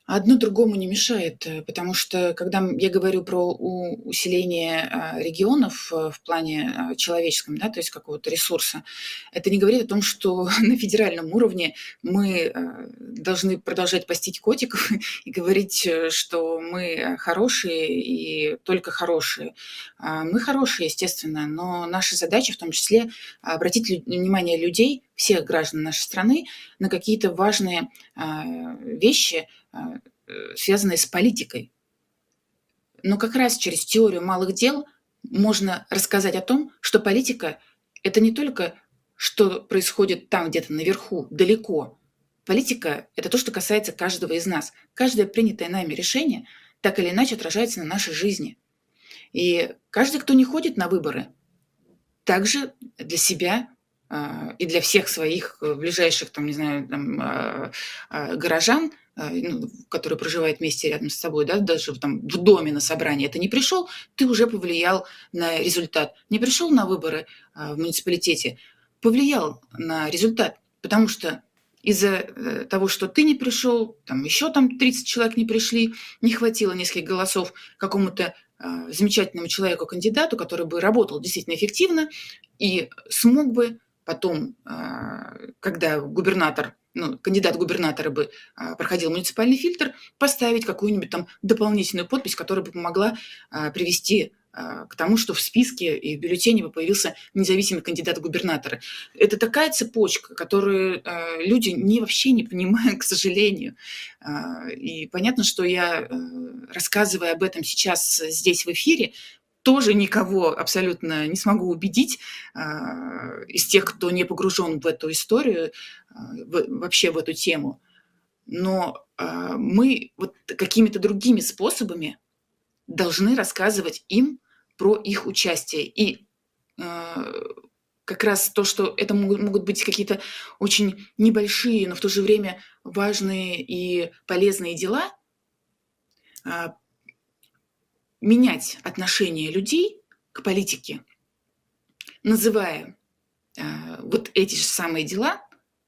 Одно другому не мешает, э, потому что, когда м я говорю про у усиление, а, регионов, э, в плане, а, человеческом, да, то есть какого-то ресурса, это не говорит о том, что на федеральном уровне мы, а, должны продолжать постить котиков и говорить, э, что мы, а, хорошие и только хорошие. А, мы хорошие, естественно, но наша задача в том числе обратить лю внимание людей, всех граждан нашей страны, на какие-то важные, а, вещи, а, э, связанные с политикой. Но как раз через теорию малых дел можно рассказать о том, что политика — это не только что происходит там, где-то наверху, далеко. Политика — это то, что касается каждого из нас. Каждое принятое нами решение так или иначе отражается на нашей жизни. И каждый, кто не ходит на выборы, также для себя, а, и для всех своих, э, ближайших, там, не знаю, там, а, а, горожан, а, ну, которые проживают вместе рядом с собой, да, даже в там в доме на собрание ты не пришел, ты уже повлиял на результат. Не пришел на выборы, а, в муниципалитете, повлиял на результат, потому что из-за, э, того, что ты не пришел, там еще там тридцать человек не пришли, не хватило нескольких голосов какому-то, а, замечательному человеку, кандидату, который бы работал действительно эффективно и смог бы потом, а, когда губернатор, ну, кандидат в губернаторы бы, а, проходил муниципальный фильтр, поставить какую-нибудь там дополнительную подпись, которая бы помогла, а, привести, а, к тому, что в списке и в бюллетене бы появился независимый кандидат в губернаторы. Это такая цепочка, которую, а, люди не вообще не понимают, к сожалению. А, и понятно, что я, э, рассказывая об этом сейчас здесь в эфире, тоже никого абсолютно не смогу убедить, а, из тех, кто не погружен в эту историю, а, в вообще в эту тему. Но, а, мы вот какими-то другими способами должны рассказывать им про их участие. И, а, как раз то, что это могут могут быть какие-то очень небольшие, но в то же время важные и полезные дела, а, менять отношение людей к политике, называя, а, вот эти же самые дела,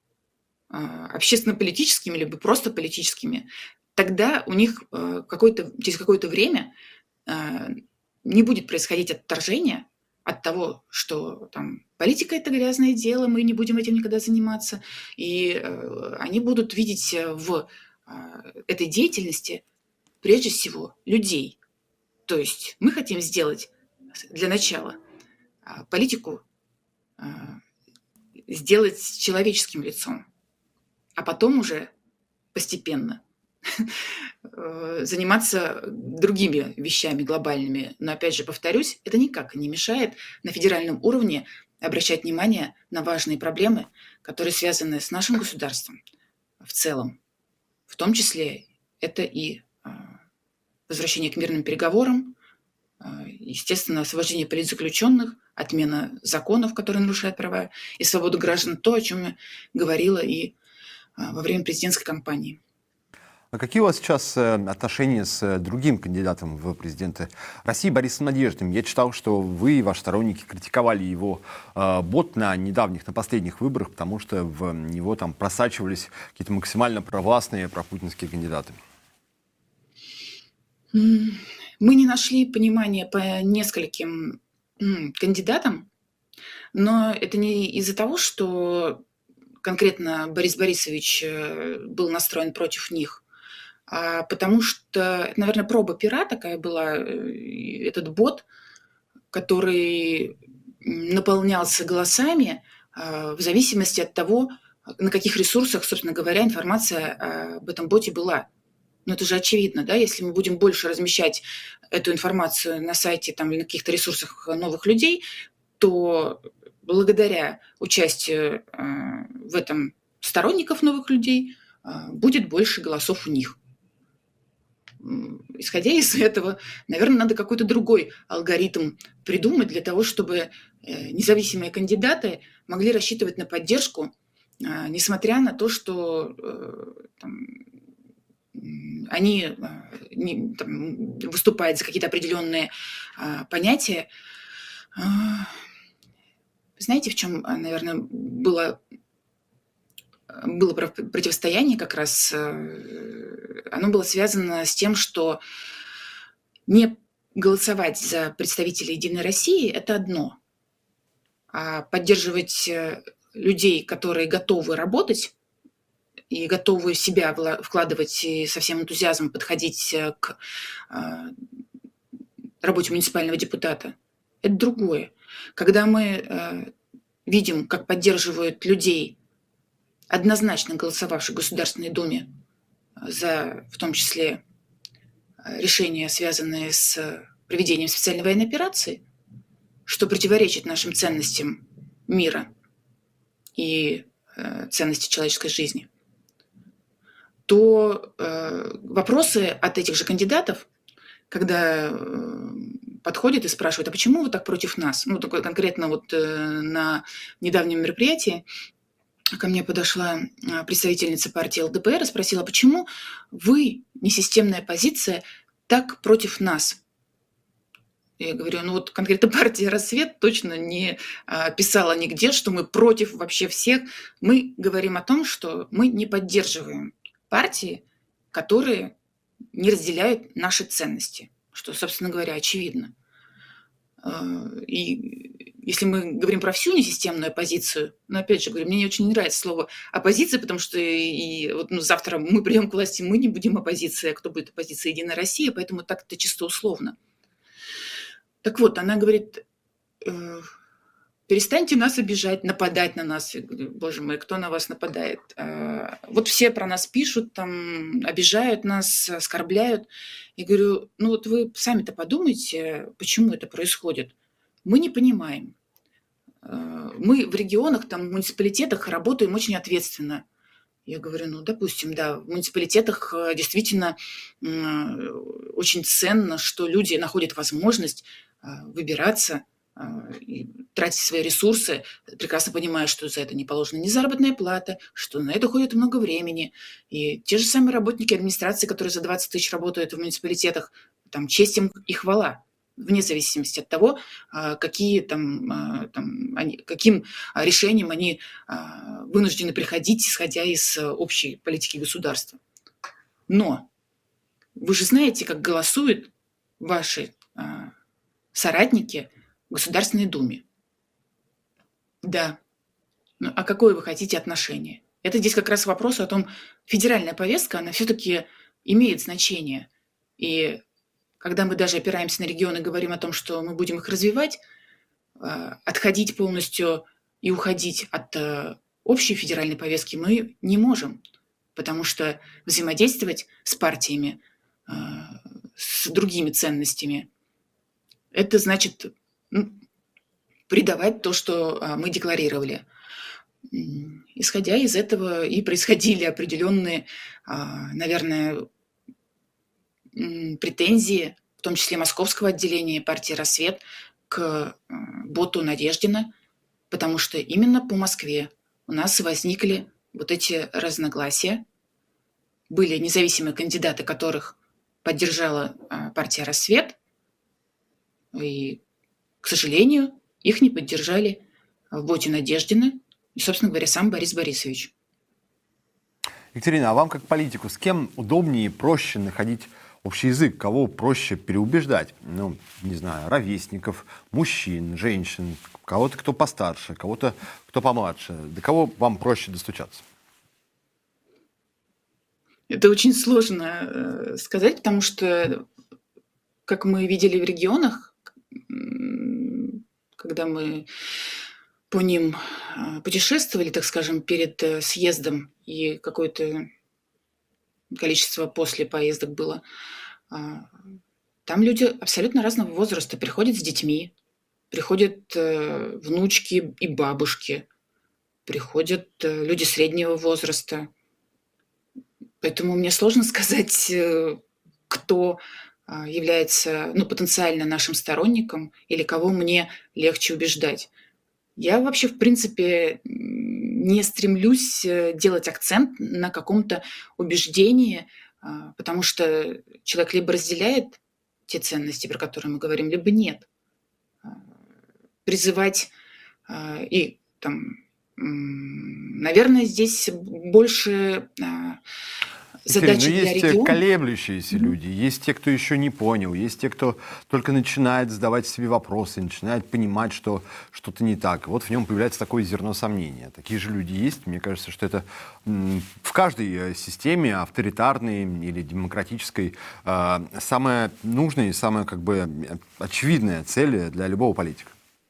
а, общественно-политическими либо просто политическими, тогда у них, э, какое-то через какое-то время, а, не будет происходить отторжения от того, что там политика — это грязное дело, мы не будем этим никогда заниматься. И, э, они будут видеть, э, в, а, этой деятельности прежде всего людей. То есть мы хотим сделать с для начала, а, политику, а, сделать с человеческим лицом, а потом уже постепенно, э, заниматься другими вещами глобальными. Но опять же повторюсь, это никак не мешает на федеральном уровне обращать внимание на важные проблемы, которые связаны с нашим государством в целом. В том числе это и, а, возвращение к мирным переговорам, а, естественно, освобождение политзаключенных, отмена законов, которые нарушают права и свободу граждан. То, о чем я говорила и, а, во время президентской кампании. А какие у вас сейчас э, отношения с э, другим кандидатом в президенты России Борисом Надеждиным? Я читал, что вы и ваши сторонники критиковали его э, бот на недавних, на последних выборах, потому что в него там просачивались какие-то максимально провластные пропутинские кандидаты. М, мы не нашли понимания по нескольким, м, кандидатам, но это не из-за того, что конкретно Борис Борисович, э, был настроен против них, а потому что это, наверно, проба пера такая была, э, и этот бот, который, м, наполнялся голосами, а, в зависимости от того, на каких ресурсах, собственно говоря, информация, а, об этом боте была. Ну, это же очевидно, да? Если мы будем больше размещать эту информацию на сайте там или на каких-то ресурсах новых людей, то благодаря участию, а, в этом сторонников новых людей, а, будет больше голосов у них. М, исходя из этого, наверно, надо какой-то другой алгоритм придумать для того, чтобы, э, независимые кандидаты могли рассчитывать на поддержку, а, несмотря на то, что, э, там, м, они, а, не там, выступают за какие-то определенные, а, понятия. А, знаете, в чем, а, наверно, было было противостояние как раз, оно было связано с тем, что не голосовать за представителей «Единой России» – это одно, а поддерживать людей, которые готовы работать и готовы себя вкладывать и со всем энтузиазмом подходить к работе муниципального депутата – это другое. Когда мы видим, как поддерживают людей, однозначно голосовавших в Государственной Думе за, в том числе, решения, связанные с проведением специальной военной операции, что противоречит нашим ценностям мира и э, ценности человеческой жизни, то э, вопросы от этих же кандидатов, когда э, подходят и спрашивают, а почему вы так против нас? Ну, такое конкретно вот э, на недавнем мероприятии ко мне подошла представительница партии эл дэ пэ эр и спросила, почему вы, несистемная оппозиция, так против нас? Я говорю, ну вот конкретно партия «Рассвет» точно не а, писала нигде, что мы против вообще всех. Мы говорим о том, что мы не поддерживаем партии, которые не разделяют наши ценности, что, собственно говоря, очевидно. И если мы говорим про всю несистемную оппозицию, но опять же говорю, мне не очень нравится слово оппозиция, потому что и вот, ну, завтра мы придем к власти, мы не будем оппозицией, а кто будет оппозиция? Единая Россия, поэтому так это чисто условно. Так вот, она говорит, э, перестаньте нас обижать, нападать на нас. Я говорю, боже мой, кто на вас нападает? Э, вот все про нас пишут, там, обижают нас, оскорбляют. Я говорю, ну вот вы сами-то подумайте, почему это происходит. Мы не понимаем. Э, мы в регионах, там, в муниципалитетах работаем очень ответственно. Я говорю, ну, допустим, да, в муниципалитетах действительно очень ценно, что люди находят возможность выбираться и тратить свои ресурсы, прекрасно понимая, что за это не положена ни заработная плата, что на это уходит много времени. И те же самые работники администрации, которые за двадцать тысяч работают в муниципалитетах, там, честь им и хвала, вне зависимости от того, какие, там, там, они, каким решением они вынуждены приходить, исходя из общей политики государства. Но вы же знаете, как голосуют ваши соратники в Государственной Думе. Да. Ну, а какое вы хотите отношение? Это здесь как раз вопрос о том, федеральная повестка, она все-таки имеет значение. И когда мы даже опираемся на регионы и говорим о том, что мы будем их развивать, отходить полностью и уходить от общей федеральной повестки мы не можем, потому что взаимодействовать с партиями, с другими ценностями, это значит, ну, предавать то, что мы декларировали. Исходя из этого и происходили определенные, наверное, претензии, в том числе московского отделения партии «Рассвет», к боту Надеждина, потому что именно по Москве у нас возникли вот эти разногласия. Были независимые кандидаты, которых поддержала партия «Рассвет», и, к сожалению, их не поддержали в боте Надеждина и, собственно говоря, сам Борис Борисович. Екатерина, а вам как политику с кем удобнее и проще находить общий язык? Кого проще переубеждать? Ну, не знаю, ровесников, мужчин, женщин, кого-то, кто постарше, кого-то, кто помладше. До кого вам проще достучаться? Это очень сложно сказать, потому что, как мы видели в регионах, когда мы по ним путешествовали, так скажем, перед съездом, и какое-то количество после поездок было, там люди абсолютно разного возраста приходят с детьми, приходят внучки и бабушки, приходят люди среднего возраста. Поэтому мне сложно сказать, кто является, ну, потенциально нашим сторонником или кого мне легче убеждать. Я вообще, в принципе, не стремлюсь делать акцент на каком-то убеждении, потому что человек либо разделяет те ценности, про которые мы говорим, либо нет. Призывать и там наверное, здесь больше а, Екатерина, ну задача для есть э, региона. колеблющиеся Мгм. люди, есть те, кто еще не понял, есть те, кто только начинает задавать себе вопросы, начинает понимать, что что-то не так. Вот в нем появляется такое зерно сомнения. Такие же люди есть. Мне кажется, что это м, в каждой э, системе, авторитарной или демократической, э, самая нужная и самая как бы э, очевидная цель для любого политика.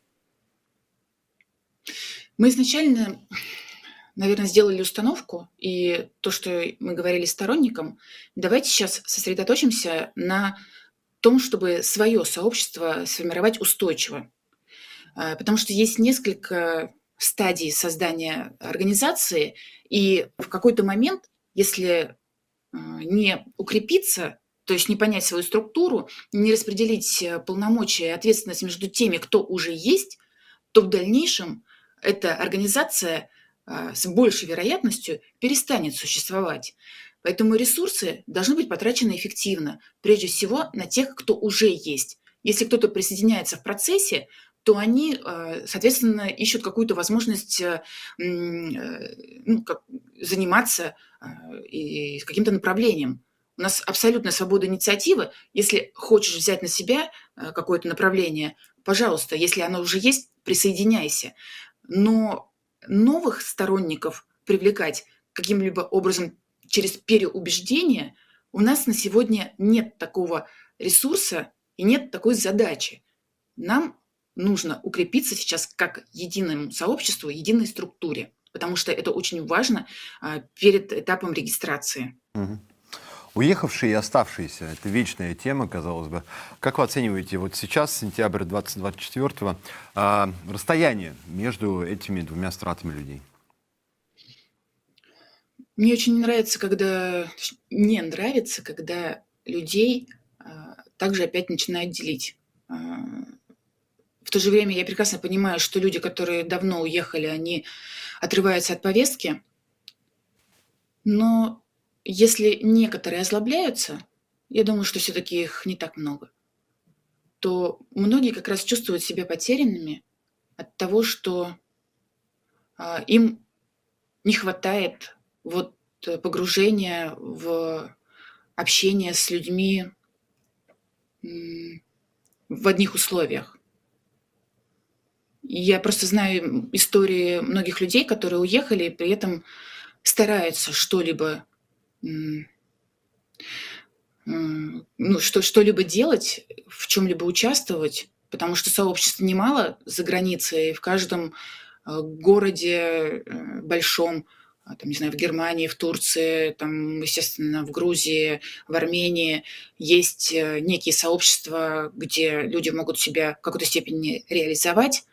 Мы изначально, наверное, сделали установку, и то, что мы говорили сторонникам, давайте сейчас сосредоточимся на том, чтобы свое сообщество сформировать устойчиво. А, Потому что есть несколько стадий создания организации, и в какой-то момент, если а, не укрепиться, то есть не понять свою структуру, не распределить э, полномочия и ответственность между теми, кто уже есть, то в дальнейшем эта организация а, с большей вероятностью перестанет существовать. Поэтому ресурсы должны быть потрачены эффективно, прежде всего на тех, кто уже есть. Если кто-то присоединяется в процессе, то они, а, соответственно, ищут какую-то возможность э, м, э, ну, как, заниматься а, и каким-то направлением. У нас абсолютная свобода инициативы. Если хочешь взять на себя а, какое-то направление, пожалуйста, если оно уже есть, присоединяйся. Но новых сторонников привлекать каким-либо образом через переубеждение у нас на сегодня нет такого ресурса и нет такой задачи. Нам нужно укрепиться сейчас как единому сообществу, единой структуре, потому что это очень важно а, перед этапом регистрации. Мгм. Уехавшие и оставшиеся — это вечная тема, казалось бы. Как вы оцениваете вот сейчас, сентябрь двадцать двадцать четвёртого, а, расстояние между этими двумя стратами людей? Мне очень нравится, когда точ не нравится, когда людей, а, также опять начинают делить. А, в то же время я прекрасно понимаю, что люди, которые давно уехали, они отрываются от повестки. Но если некоторые озлобляются, я думаю, что все таки их не так много, то многие как раз чувствуют себя потерянными от того, что, а, им не хватает вот, э, погружения в общение с людьми м, в одних условиях. И я просто знаю м, истории многих людей, которые уехали и при этом стараются что-либо, м, м, ну, что, что-либо делать, в чем-либо участвовать, потому что сообществ немало за границей, и в каждом э, городе э, большом, а, там, не знаю, в Германии, в Турции, там, естественно, в Грузии, в Армении есть э, некие сообщества, где люди могут себя в какой-то степени реализовать,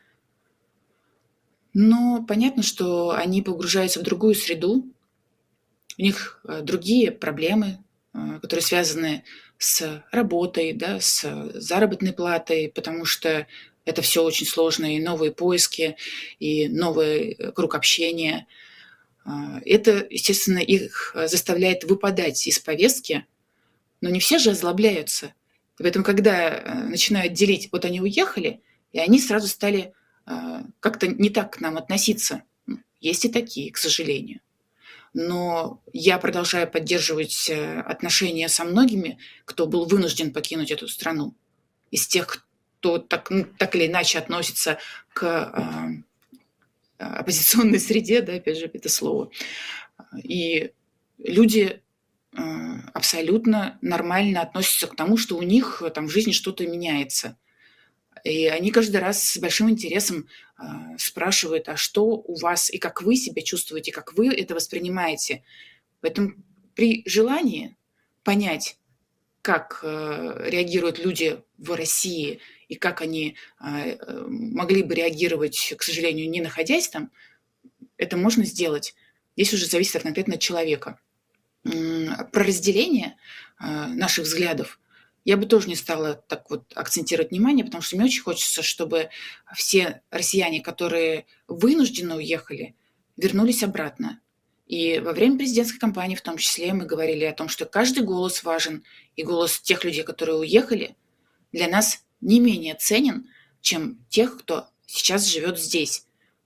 но понятно, что они погружаются в другую среду, у них э, другие проблемы, э, которые связаны с работой, да, с заработной платой, потому что это все очень сложно, и новые поиски, и новый э, круг общения. А, Это, естественно, их э, заставляет выпадать из повестки, но не все же озлобляются. Поэтому, когда э, начинают делить, вот они уехали, и они сразу стали а, как-то не так к нам относиться. М, Есть и такие, к сожалению. Но я продолжаю поддерживать э, отношения со многими, кто был вынужден покинуть эту страну. Из тех, кто так, ну, так или иначе относится к а, оппозиционной среде, да, опять же, это слово. И люди а, абсолютно нормально относятся к тому, что у них э, там в жизни что-то меняется. И они каждый раз с большим интересом а, спрашивают, а что у вас и как вы себя чувствуете, как вы это воспринимаете. Поэтому при желании понять, как э, реагируют люди в России и как они а, э, могли бы реагировать, к сожалению, не находясь там, это можно сделать. Здесь уже зависит от конкретного человека. М, Про разделение а, наших взглядов я бы тоже не стала так вот акцентировать внимание, потому что мне очень хочется, чтобы все россияне, которые вынужденно уехали, вернулись обратно. И во время президентской кампании в том числе мы говорили о том, что каждый голос важен, и голос тех людей, которые уехали, для нас не менее ценен, чем тех, кто сейчас живет здесь.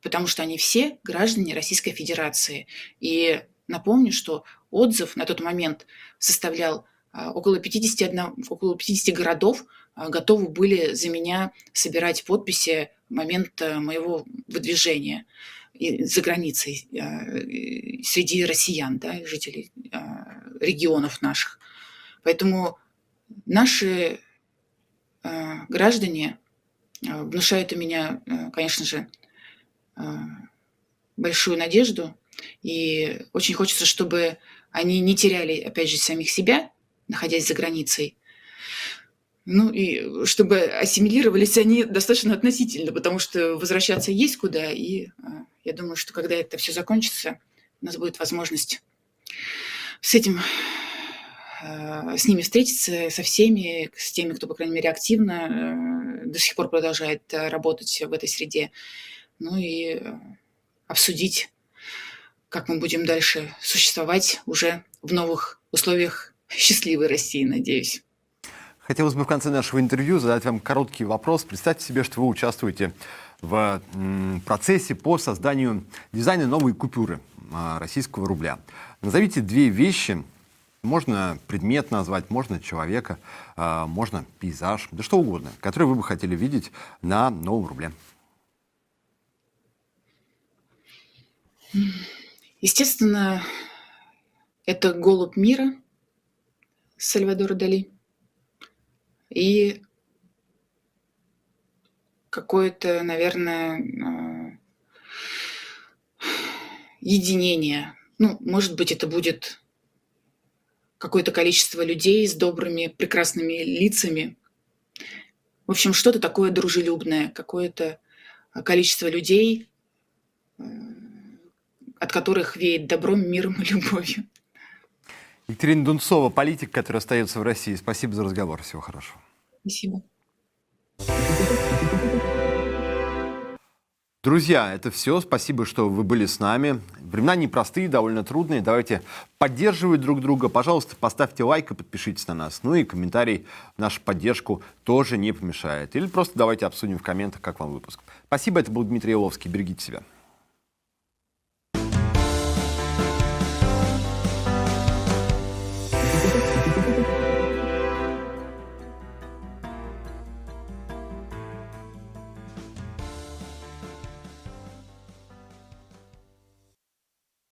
потому что они все граждане Российской Федерации. И напомню, что отзыв на тот момент составлял около пятидесяти одного, около пятидесяти городов готовы были за меня собирать подписи в момент моего выдвижения за границей среди россиян, да, жителей регионов наших. Поэтому наши граждане внушают у меня, конечно же, большую надежду. И очень хочется, чтобы они не теряли, опять же, самих себя, находясь за границей. Ну и чтобы ассимилировались они достаточно относительно, потому что возвращаться есть куда. И я думаю, что когда это все закончится, у нас будет возможность с этим, с ними встретиться, со всеми, с теми, кто, по крайней мере, активно до сих пор продолжает работать в этой среде. Ну и обсудить, как мы будем дальше существовать уже в новых условиях счастливой России, надеюсь. Хотелось бы в конце нашего интервью задать вам короткий вопрос. Представьте себе, что вы участвуете в процессе по созданию дизайна новой купюры российского рубля. Назовите две вещи. Можно предмет назвать, можно человека, можно пейзаж, да что угодно, которые вы бы хотели видеть на новом рубле. Естественно, это «Голубь мира» Сальвадора Дали и какое-то, наверное, единение. Ну, может быть, это будет какое-то количество людей с добрыми, прекрасными лицами. В общем, что-то такое дружелюбное, какое-то количество людей, от которых веет добром, миром и любовью. Екатерина Дунцова, политик, который остается в России. Спасибо за разговор. Всего хорошего. Спасибо. Друзья, это все. Спасибо, что вы были с нами. Времена непростые, довольно трудные. Давайте поддерживать друг друга. Пожалуйста, поставьте лайк и подпишитесь на нас. Ну и комментарий в нашу поддержку тоже не помешает. Или просто давайте обсудим в комментах, как вам выпуск. Спасибо, это был Дмитрий Еловский. Берегите себя.